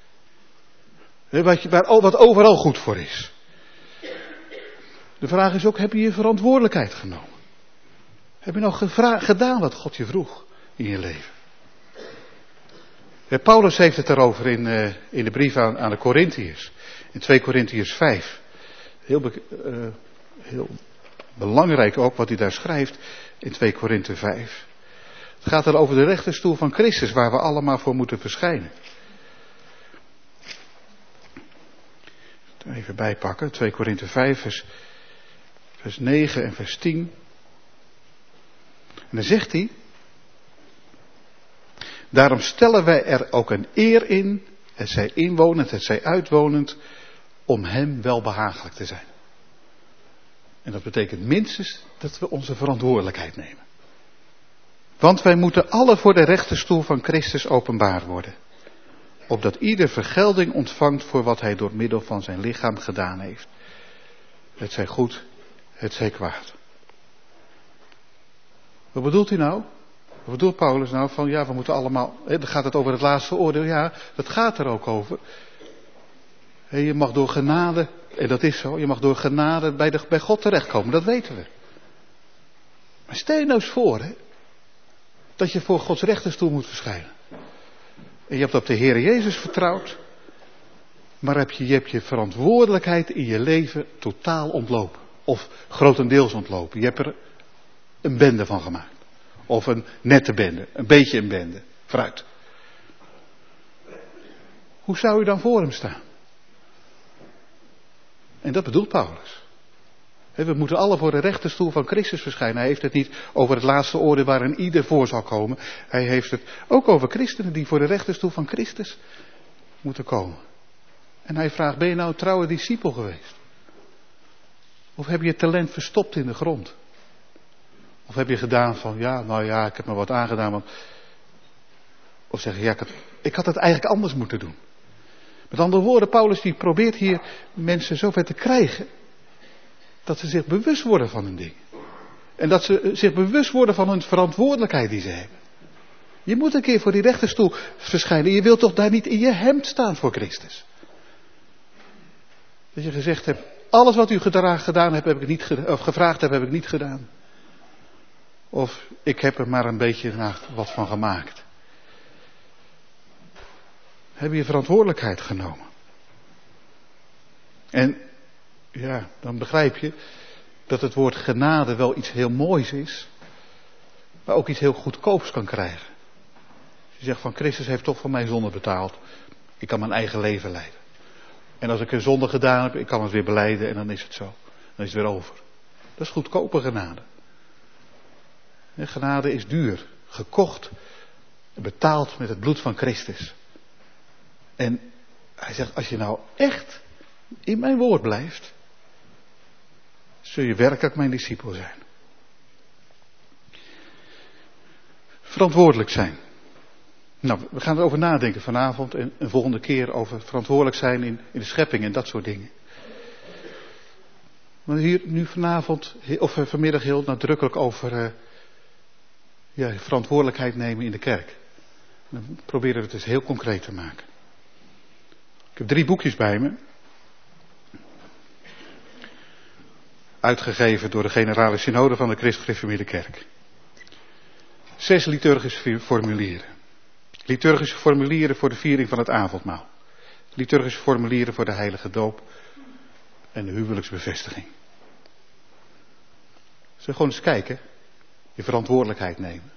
Wat overal goed voor is. De vraag is ook, heb je je verantwoordelijkheid genomen? Heb je nou gedaan wat God je vroeg in je leven? Paulus heeft het daarover in de brief aan de Korintiërs. In 2 Korintiërs 5. Heel belangrijk ook wat hij daar schrijft in 2 Korinthe 5. Het gaat er over de rechterstoel van Christus waar we allemaal voor moeten verschijnen. Even bijpakken. 2 Korinthe 5 vers 9 en vers 10. En dan zegt hij. Daarom stellen wij er ook een eer in, het zij inwonend, het zij uitwonend, om hem welbehagelijk te zijn. En dat betekent minstens dat we onze verantwoordelijkheid nemen. Want wij moeten alle voor de rechterstoel van Christus openbaar worden. Opdat ieder vergelding ontvangt voor wat hij door middel van zijn lichaam gedaan heeft. Het zij goed, het zij kwaad. Wat bedoelt hij nou? Wat bedoelt Paulus nou van, ja, we moeten allemaal, dan gaat het over het laatste oordeel, ja, dat gaat er ook over. Je mag door genade, en dat is zo, je mag door genade bij God terechtkomen, dat weten we. Maar stel je nou eens voor, dat je voor Gods rechterstoel moet verschijnen. En je hebt op de Heer Jezus vertrouwd, maar je hebt je verantwoordelijkheid in je leven totaal ontlopen. Of grotendeels ontlopen. Je hebt er een bende van gemaakt. Of een nette bende, een beetje een bende. Vooruit. Hoe zou u dan voor hem staan? En dat bedoelt Paulus. We moeten alle voor de rechterstoel van Christus verschijnen. Hij heeft het niet over het laatste oordeel waarin ieder voor zal komen. Hij heeft het ook over christenen die voor de rechterstoel van Christus moeten komen. En hij vraagt, ben je nou een trouwe discipel geweest? Of heb je het talent verstopt in de grond? Of heb je gedaan van, ja, ik heb me wat aangedaan. Want... Of zeg je, ja, ik had het eigenlijk anders moeten doen. Met andere woorden, Paulus die probeert hier mensen zover te krijgen dat ze zich bewust worden van hun dingen. En dat ze zich bewust worden van hun verantwoordelijkheid die ze hebben. Je moet een keer voor die rechterstoel verschijnen. Je wilt toch daar niet in je hemd staan voor Christus. Dat je gezegd hebt, alles wat u gedaan hebt, heb ik niet gedaan. Of gevraagd heb ik niet gedaan. Of ik heb er maar een beetje wat van gemaakt. Heb je verantwoordelijkheid genomen. En ja, dan begrijp je dat het woord genade wel iets heel moois is. Maar ook iets heel goedkoops kan krijgen. Je zegt van Christus heeft toch voor mijn zonde betaald. Ik kan mijn eigen leven leiden. En als ik een zonde gedaan heb, ik kan het weer belijden en dan is het zo. Dan is het weer over. Dat is goedkope genade. En genade is duur. Gekocht. Betaald met het bloed van Christus. En hij zegt, als je nou echt in mijn woord blijft, zul je werkelijk mijn discipel zijn. Verantwoordelijk zijn. Nou, we gaan erover nadenken vanavond en een volgende keer over verantwoordelijk zijn in de schepping en dat soort dingen. Maar hier nu vanavond, of vanmiddag heel nadrukkelijk over verantwoordelijkheid nemen in de kerk. Dan proberen we het dus heel concreet te maken. Ik heb 3 boekjes bij me. Uitgegeven door de Generale Synode van de Christelijke Gereformeerde Kerk. 6 liturgische formulieren. Liturgische formulieren voor de viering van het avondmaal. Liturgische formulieren voor de heilige doop en de huwelijksbevestiging. Zullen we gewoon eens kijken, je verantwoordelijkheid nemen.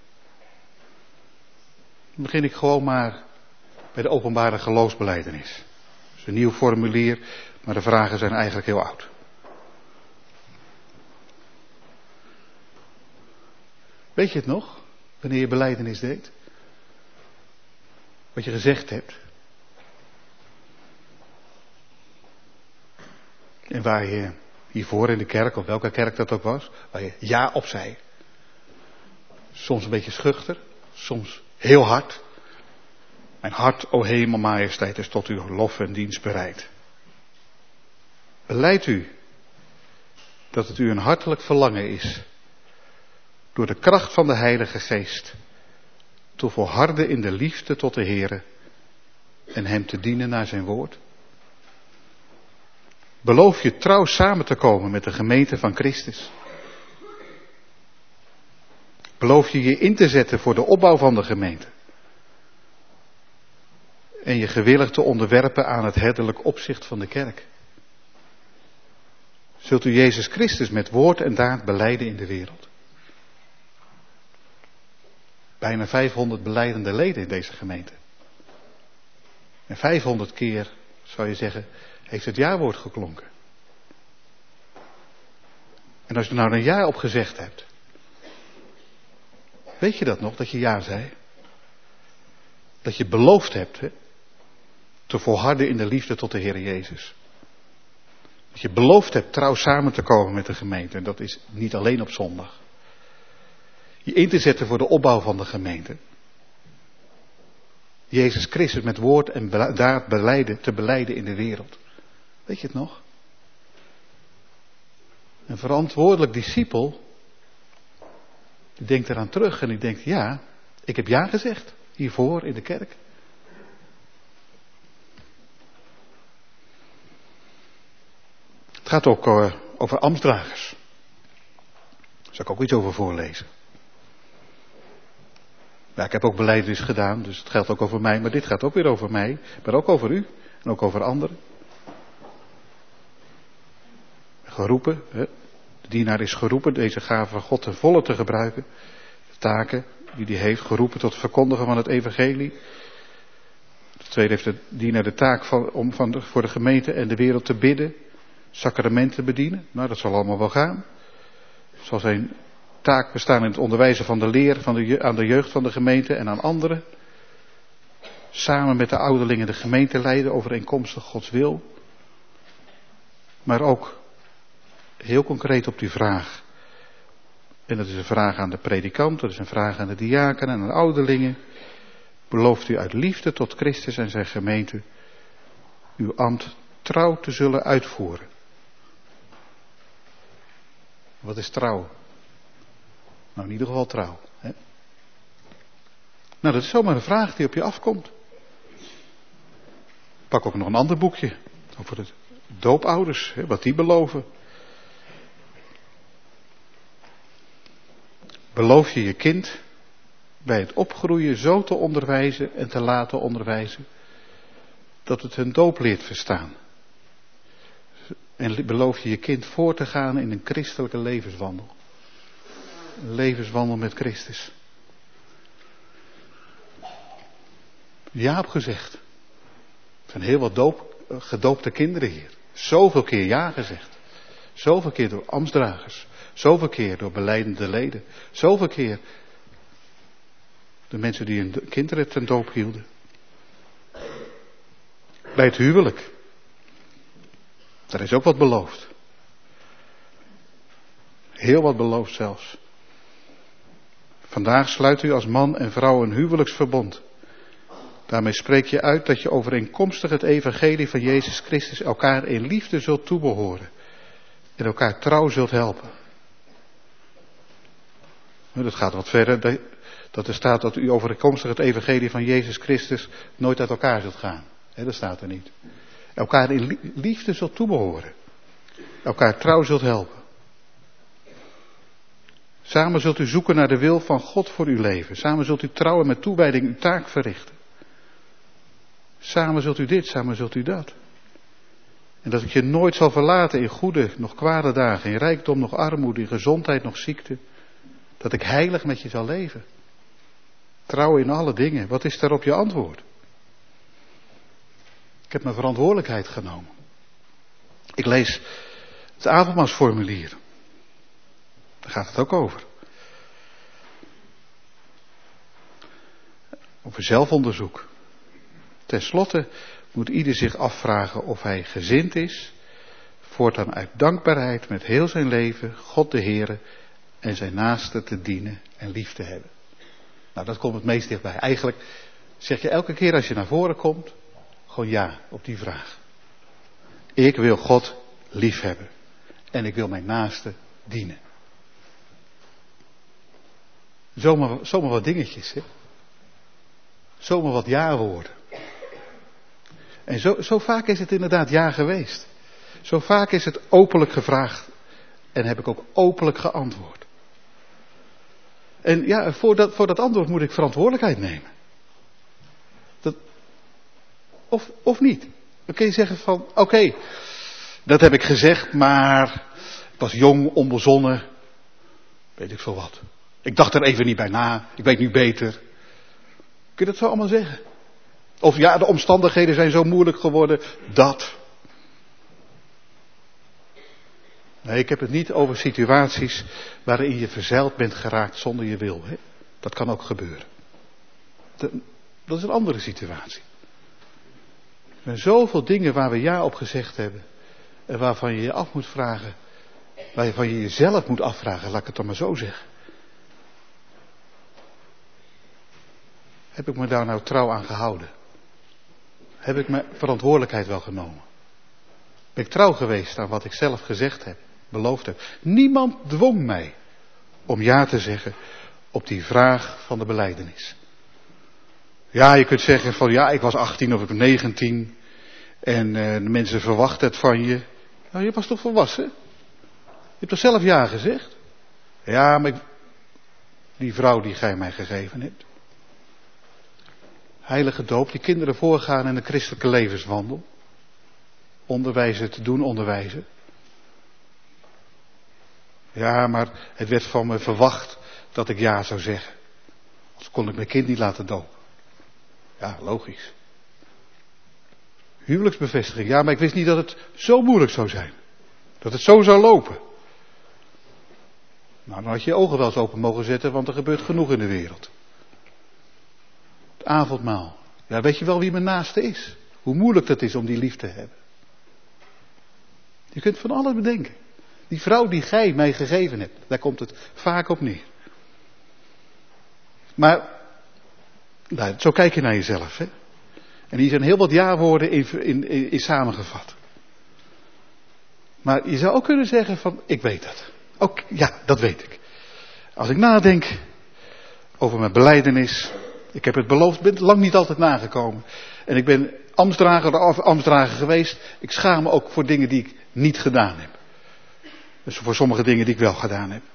Dan begin ik gewoon maar bij de openbare geloofsbelijdenis. Dat is een nieuw formulier, maar de vragen zijn eigenlijk heel oud. Weet je het nog, wanneer je belijdenis deed? Wat je gezegd hebt. En waar je hiervoor in de kerk, of welke kerk dat ook was, waar je ja op zei. Soms een beetje schuchter, soms heel hard. Mijn hart, o hemel, majesteit, is tot uw lof en dienst bereid. Belijdt u dat het u een hartelijk verlangen is, door de kracht van de Heilige Geest, te volharden in de liefde tot de Heere en hem te dienen naar zijn woord? Beloof je trouw samen te komen met de gemeente van Christus? Beloof je je in te zetten voor de opbouw van de gemeente? En je gewillig te onderwerpen aan het herderlijk opzicht van de kerk? Zult u Jezus Christus met woord en daad belijden in de wereld? Bijna 500 belijdende leden in deze gemeente. En 500 keer, zou je zeggen, heeft het jawoord geklonken. En als je nou een ja op gezegd hebt, weet je dat nog, dat je ja zei? Dat je beloofd hebt, te volharden in de liefde tot de Heer Jezus. Dat je beloofd hebt trouw samen te komen met de gemeente. En dat is niet alleen op zondag. Je in te zetten voor de opbouw van de gemeente. Jezus Christus met woord en daad te belijden in de wereld. Weet je het nog? Een verantwoordelijk discipel, die denkt eraan terug en die denkt, ja, Ik heb ja gezegd, hiervoor in de kerk. Het gaat ook over ambtsdragers. Daar zal ik ook iets over voorlezen. Ja, ik heb ook belijdenis gedaan, dus het geldt ook over mij. Maar dit gaat ook weer over mij, maar ook over u en ook over anderen. Geroepen, hè? De dienaar is geroepen deze gave van God ten volle te gebruiken. De taken die hij heeft, geroepen tot het verkondigen van het evangelie. Ten tweede heeft de dienaar de taak voor de gemeente en de wereld te bidden. Sacramenten te bedienen. Nou, dat zal allemaal wel gaan. Zal zijn taak bestaan in het onderwijzen van de leer aan de jeugd van de gemeente en aan anderen. Samen met de ouderlingen de gemeente leiden overeenkomstig Gods wil. Maar ook heel concreet op die vraag. En dat is een vraag aan de predikant, dat is een vraag aan de diaken en aan de ouderlingen. Belooft u uit liefde tot Christus en zijn gemeente uw ambt trouw te zullen uitvoeren? Wat is trouw? Nou, in ieder geval trouw. Hè? Nou, dat is zomaar een vraag die op je afkomt. Pak ook nog een ander boekje over de doopouders, hè, wat die beloven. Beloof je je kind bij het opgroeien zo te onderwijzen en te laten onderwijzen dat het hun doop leert verstaan. En beloof je je kind voor te gaan in een christelijke levenswandel. Een levenswandel met Christus. Ja, heb gezegd. Er zijn heel wat gedoopte kinderen hier. Zoveel keer ja gezegd. Zoveel keer door ambtsdragers. Zoveel keer door belijdende leden. Zoveel keer de mensen die hun kinderen ten doop hielden. Bij het huwelijk. Daar is ook wat beloofd. Heel wat beloofd zelfs. Vandaag sluit u als man en vrouw een huwelijksverbond. Daarmee spreek je uit dat je overeenkomstig het evangelie van Jezus Christus elkaar in liefde zult toebehoren. En elkaar trouw zult helpen. Dat gaat wat verder. Dat er staat dat u overeenkomstig het evangelie van Jezus Christus nooit uit elkaar zult gaan. Dat staat er niet. Elkaar in liefde zult toebehoren. Elkaar trouw zult helpen. Samen zult u zoeken naar de wil van God voor uw leven. Samen zult u trouwen met toewijding uw taak verrichten. Samen zult u dit, samen zult u dat. En dat ik je nooit zal verlaten in goede, nog kwade dagen, in rijkdom, nog armoede, in gezondheid, nog ziekte. Dat ik heilig met je zal leven. Trouw in alle dingen. Wat is daarop je antwoord? Ik heb mijn verantwoordelijkheid genomen. Ik lees het avondmaalsformulier. Daar gaat het ook over. Over zelfonderzoek. Ten slotte moet ieder zich afvragen of hij gezind is, voortaan uit dankbaarheid met heel zijn leven God de Heere en zijn naaste te dienen en lief te hebben. Nou, dat komt het meest dichtbij. Eigenlijk zeg je elke keer als je naar voren komt, gewoon ja op die vraag. Ik wil God lief hebben en ik wil mijn naaste dienen. Zomaar wat dingetjes, hè? Zomaar wat ja-woorden. En zo vaak is het inderdaad ja geweest. Zo vaak is het openlijk gevraagd. En heb ik ook openlijk geantwoord. En ja, voor dat antwoord moet ik verantwoordelijkheid nemen. Of niet. Dan kun je zeggen van, oké, dat heb ik gezegd, maar ik was jong, onbezonnen. Weet ik veel wat. Ik dacht er even niet bij na. Ik weet nu beter. Kun je dat zo allemaal zeggen? Of ja, de omstandigheden zijn zo moeilijk geworden. Dat. Nee, ik heb het niet over situaties waarin je verzeild bent geraakt zonder je wil. Hè? Dat kan ook gebeuren. Dat is een andere situatie. Er zijn zoveel dingen waar we ja op gezegd hebben. En waarvan je je af moet vragen. Waarvan je jezelf moet afvragen, laat ik het dan maar zo zeggen. Heb ik me daar nou trouw aan gehouden? Heb ik mijn verantwoordelijkheid wel genomen? Ben ik trouw geweest aan wat ik zelf gezegd heb, beloofd heb? Niemand dwong mij om ja te zeggen op die vraag van de belijdenis. Ja, je kunt zeggen van ja, ik was 18 of ik 19 en de mensen verwachten het van je. Nou, je was toch volwassen? Je hebt toch zelf ja gezegd? Ja, maar die vrouw die gij mij gegeven hebt. Heilige doop, die kinderen voorgaan in de christelijke levenswandel. Onderwijzen te doen, onderwijzen. Ja, maar het werd van me verwacht dat ik ja zou zeggen. Anders kon ik mijn kind niet laten dopen. Ja, logisch. Huwelijksbevestiging. Ja, maar ik wist niet dat het zo moeilijk zou zijn. Dat het zo zou lopen. Nou, dan had je je ogen wel eens open mogen zetten, want er gebeurt genoeg in de wereld. Het avondmaal. Ja, weet je wel wie mijn naaste is? Hoe moeilijk dat is om die lief te hebben. Je kunt van alles bedenken. Die vrouw die gij mij gegeven hebt, daar komt het vaak op neer. Maar, nou, zo kijk je naar jezelf, hè. En hier zijn heel wat ja-woorden in samengevat. Maar je zou ook kunnen zeggen van, ik weet dat. Ook, ja, dat weet ik. Als ik nadenk over mijn belijdenis, ik heb het beloofd, ben lang niet altijd nagekomen. En ik ben ambtsdrager geweest. Ik schaam me ook voor dingen die ik niet gedaan heb. Dus voor sommige dingen die ik wel gedaan heb.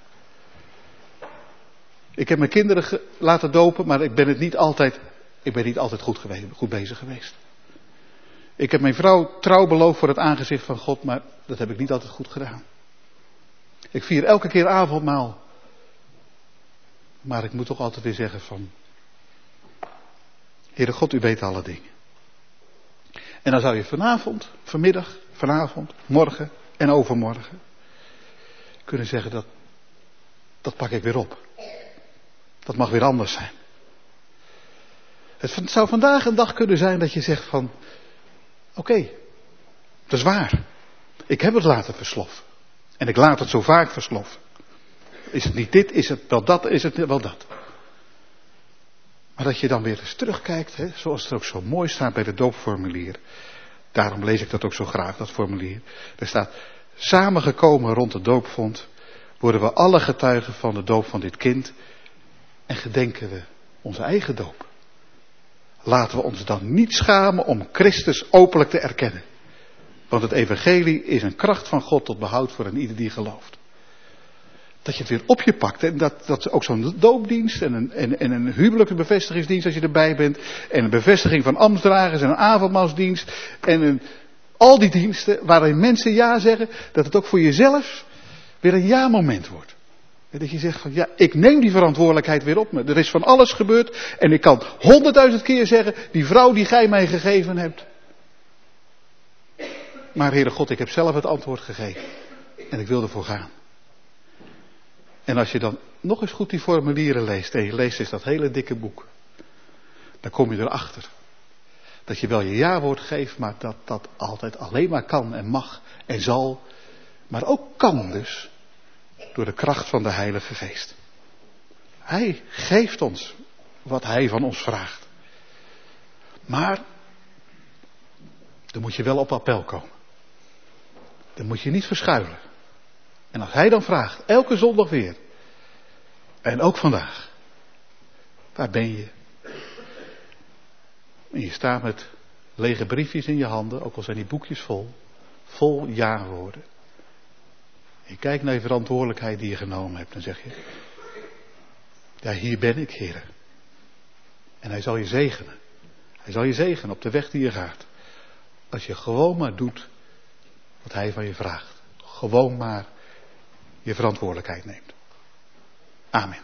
Ik heb mijn kinderen laten dopen, maar ik ben niet altijd goed bezig geweest. Ik heb mijn vrouw trouw beloofd voor het aangezicht van God, maar dat heb ik niet altijd goed gedaan. Ik vier elke keer avondmaal. Maar ik moet toch altijd weer zeggen van, Heere God, u weet alle dingen. En dan zou je vanavond, morgen en overmorgen kunnen zeggen dat pak ik weer op. Dat mag weer anders zijn. Het zou vandaag een dag kunnen zijn dat je zegt van, oké, dat is waar. Ik heb het laten versloffen. En ik laat het zo vaak versloffen. Is het niet dit, is het wel dat, is het wel dat. Maar dat je dan weer eens terugkijkt, hè, zoals het ook zo mooi staat bij de doopformulier. Daarom lees ik dat ook zo graag, dat formulier. Er staat, samengekomen rond de doopvond, worden we alle getuigen van de doop van dit kind en gedenken we onze eigen doop. Laten we ons dan niet schamen om Christus openlijk te erkennen. Want het evangelie is een kracht van God tot behoud voor een ieder die gelooft. Dat je het weer op je pakt. En dat ook zo'n doopdienst en een huwelijke bevestigingsdienst als je erbij bent. En een bevestiging van ambtsdragers en een avondmaalsdienst. En al die diensten waarin mensen ja zeggen. Dat het ook voor jezelf weer een ja-moment wordt. En dat je zegt van ja, ik neem die verantwoordelijkheid weer op me. Er is van alles gebeurd. En ik kan 100.000 keer zeggen, die vrouw die gij mij gegeven hebt. Maar Heere God, ik heb zelf het antwoord gegeven. En ik wil ervoor gaan. En als je dan nog eens goed die formulieren leest. En je leest eens dat hele dikke boek. Dan kom je erachter. Dat je wel je ja-woord geeft. Maar dat dat altijd alleen maar kan en mag en zal. Maar ook kan dus. Door de kracht van de Heilige Geest. Hij geeft ons wat hij van ons vraagt. Maar. Dan moet je wel op appel komen. Dan moet je niet verschuilen. En als hij dan vraagt, elke zondag weer. En ook vandaag. Waar ben je? En je staat met lege briefjes in je handen, ook al zijn die boekjes vol. Vol ja-woorden. Je kijkt naar je verantwoordelijkheid die je genomen hebt. En zeg je, ja, hier ben ik, Heer. En hij zal je zegenen. Hij zal je zegenen op de weg die je gaat. Als je gewoon maar doet wat hij van je vraagt. Gewoon maar je verantwoordelijkheid neemt. Amen.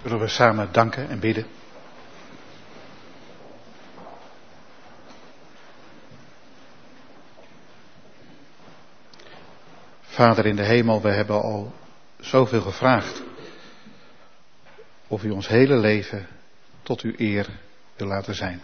Zullen we samen danken en bidden? Vader in de hemel, we hebben al zoveel gevraagd of u ons hele leven tot uw eer wil laten zijn.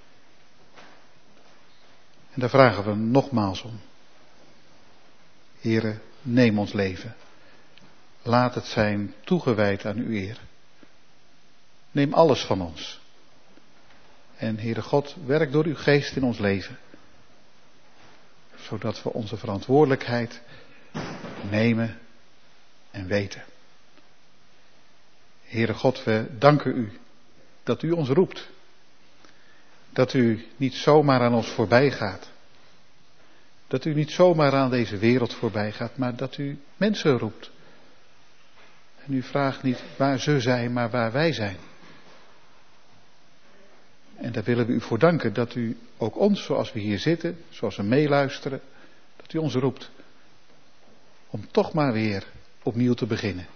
En daar vragen we nogmaals om. Heere, neem ons leven. Laat het zijn toegewijd aan uw eer. Neem alles van ons. En Heere God, werk door uw geest in ons leven. Zodat we onze verantwoordelijkheid nemen en weten. Heere God, we danken u dat u ons roept. Dat u niet zomaar aan ons voorbij gaat. Dat u niet zomaar aan deze wereld voorbij gaat, maar dat u mensen roept. En u vraagt niet waar ze zijn, maar waar wij zijn. En daar willen we u voor danken dat u ook ons, zoals we hier zitten, zoals we meeluisteren, dat u ons roept. Om toch maar weer opnieuw te beginnen.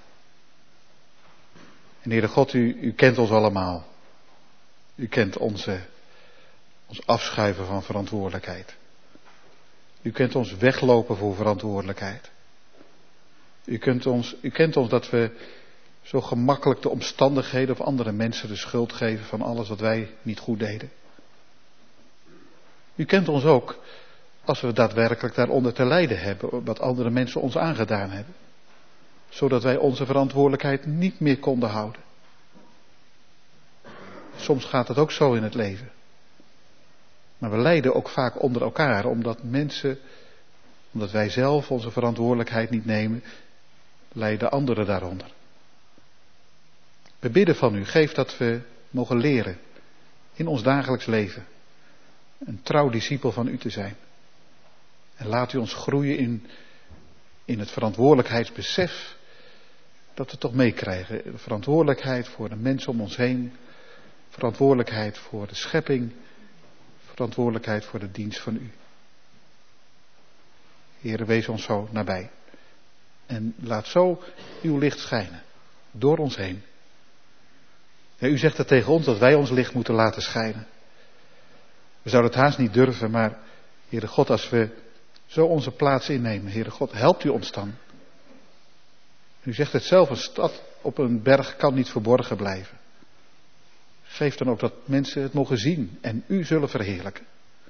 En Heere God, u kent ons allemaal. U kent ons afschuiven van verantwoordelijkheid. U kent ons weglopen voor verantwoordelijkheid. U kent ons dat we zo gemakkelijk de omstandigheden of andere mensen de schuld geven van alles wat wij niet goed deden. U kent ons ook als we daadwerkelijk daaronder te lijden hebben, wat andere mensen ons aangedaan hebben. Zodat wij onze verantwoordelijkheid niet meer konden houden. Soms gaat het ook zo in het leven. Maar we lijden ook vaak onder elkaar, omdat wij zelf onze verantwoordelijkheid niet nemen, lijden anderen daaronder. We bidden van u, geef dat we mogen leren in ons dagelijks leven een trouw discipel van u te zijn. En laat u ons groeien in het verantwoordelijkheidsbesef dat we toch meekrijgen. De verantwoordelijkheid voor de mensen om ons heen, verantwoordelijkheid voor de schepping, verantwoordelijkheid voor de dienst van u. Heere, wees ons zo nabij. En laat zo uw licht schijnen. Door ons heen. Ja, u zegt het tegen ons dat wij ons licht moeten laten schijnen. We zouden het haast niet durven, maar Heere God, als we zo onze plaats innemen, Heere God, helpt u ons dan. U zegt het zelf, een stad op een berg kan niet verborgen blijven. Geef dan ook dat mensen het mogen zien en u zullen verheerlijken.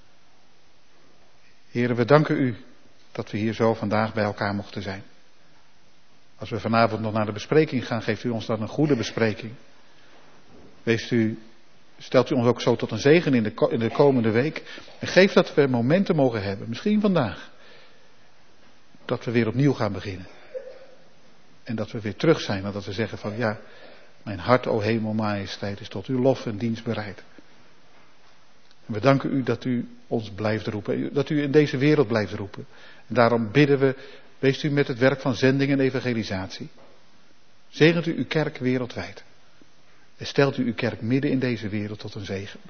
Heere, we danken u dat we hier zo vandaag bij elkaar mochten zijn. Als we vanavond nog naar de bespreking gaan, geeft u ons dan een goede bespreking. Stelt u ons ook zo tot een zegen in de komende week. En geef dat we momenten mogen hebben, misschien vandaag. Dat we weer opnieuw gaan beginnen. En dat we weer terug zijn, en dat we zeggen van ja, mijn hart, o hemel, majesteit, is tot uw lof en dienst bereid. En we danken u dat u ons blijft roepen, dat u in deze wereld blijft roepen. En daarom bidden we, wees u met het werk van zending en evangelisatie. Zegent u uw kerk wereldwijd. En stelt u uw kerk midden in deze wereld tot een zegen.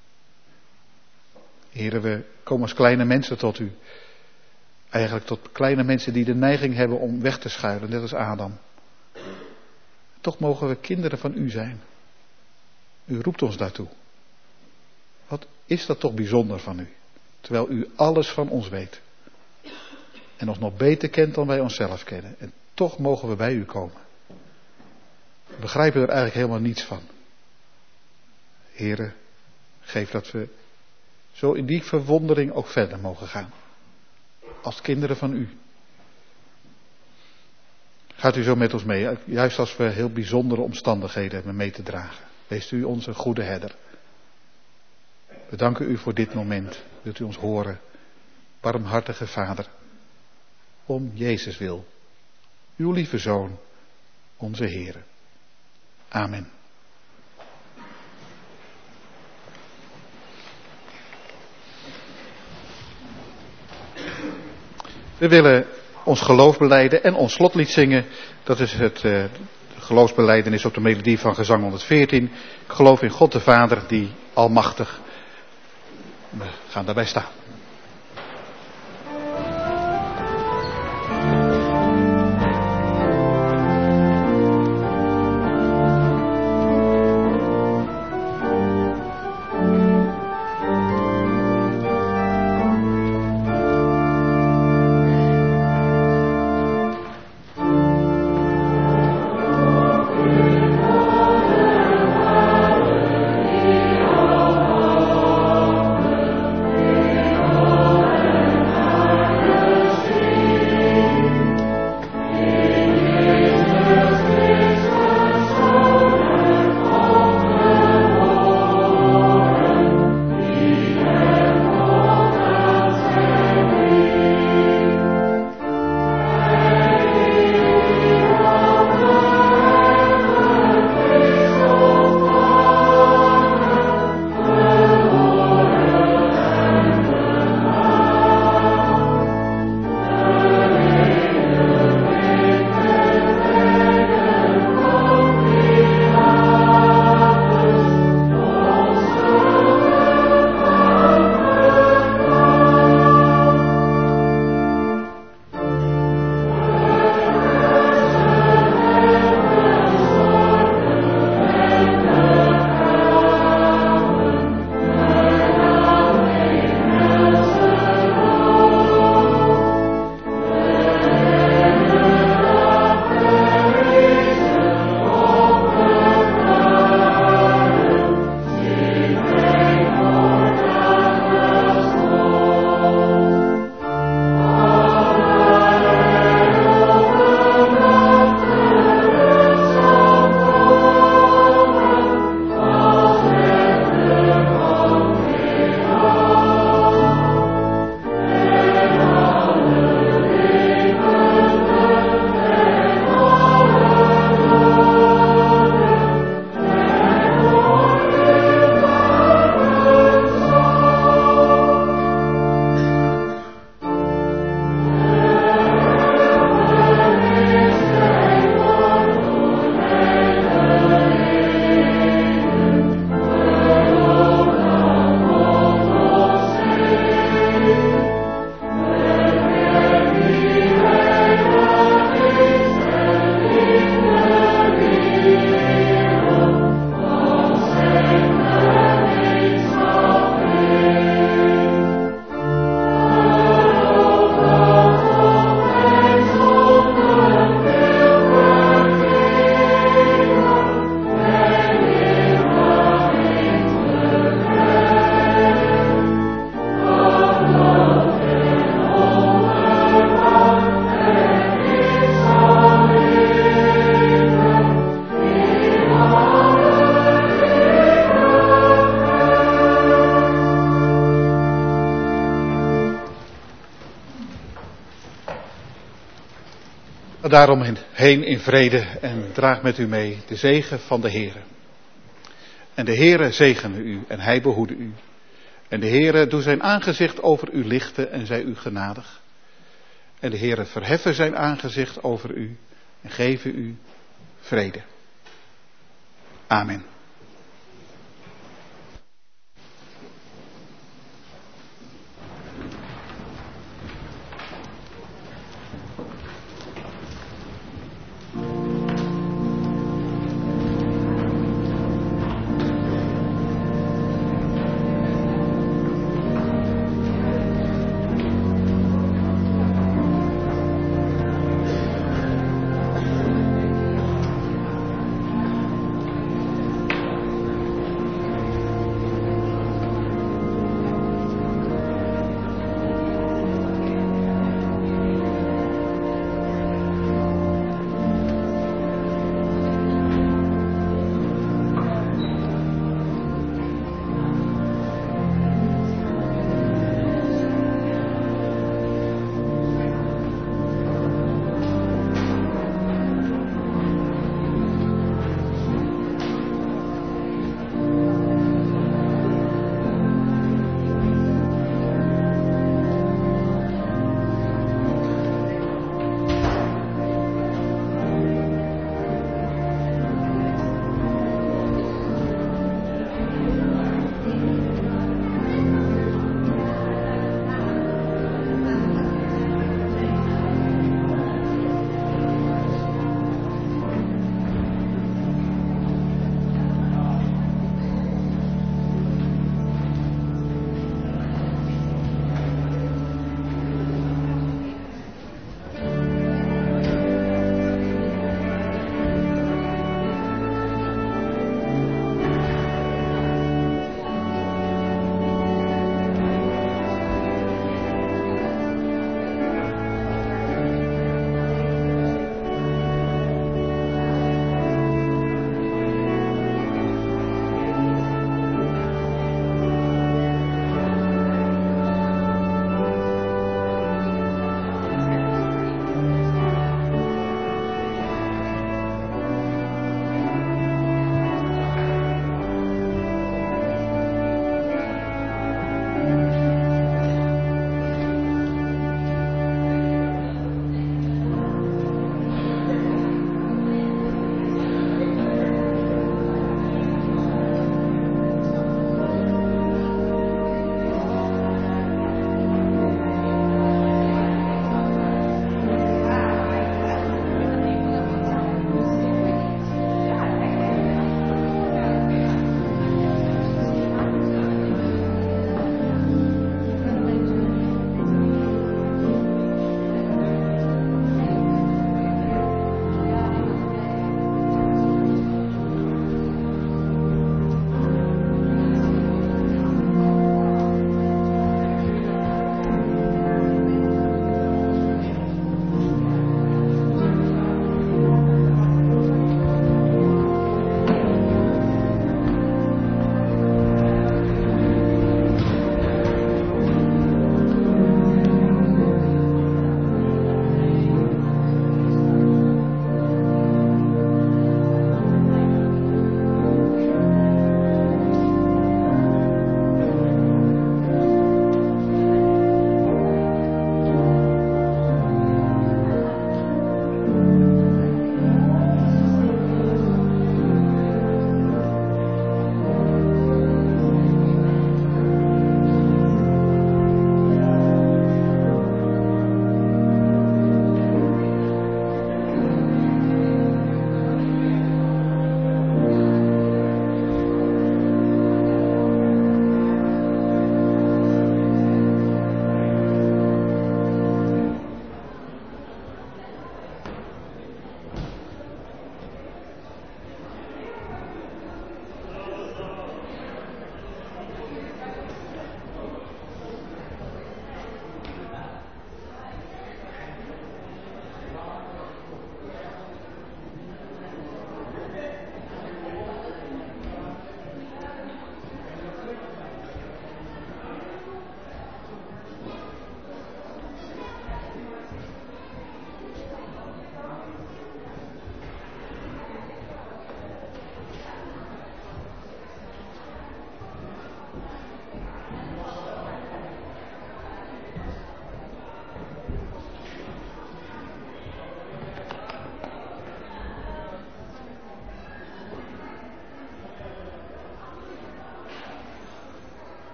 Heren, we komen als kleine mensen tot u. Eigenlijk tot kleine mensen die de neiging hebben om weg te schuilen, net als Adam. Toch mogen we kinderen van u zijn. U roept ons daartoe. Wat is dat toch bijzonder van u. Terwijl u alles van ons weet. En ons nog beter kent dan wij onszelf kennen. En toch mogen we bij u komen. We begrijpen er eigenlijk helemaal niets van. Heren, geef dat we zo in die verwondering ook verder mogen gaan. Als kinderen van u. Gaat u zo met ons mee, juist als we heel bijzondere omstandigheden hebben mee te dragen. Wees u onze goede herder. We danken u voor dit moment. Wilt u ons horen, barmhartige Vader, om Jezus wil. Uw lieve Zoon, onze Heere. Amen. We willen ons geloof belijden en ons slotlied zingen. Dat is het geloofsbelijdenis op de melodie van gezang 114. Ik geloof in God de Vader, die almachtig. We gaan daarbij staan. Ga daarom heen in vrede en draag met u mee de zegen van de Heere. En de Heere zegene u en hij behoede u. En de Heere doe zijn aangezicht over u lichten en zij u genadig. En de Heere verheffen zijn aangezicht over u en geven u vrede. Amen.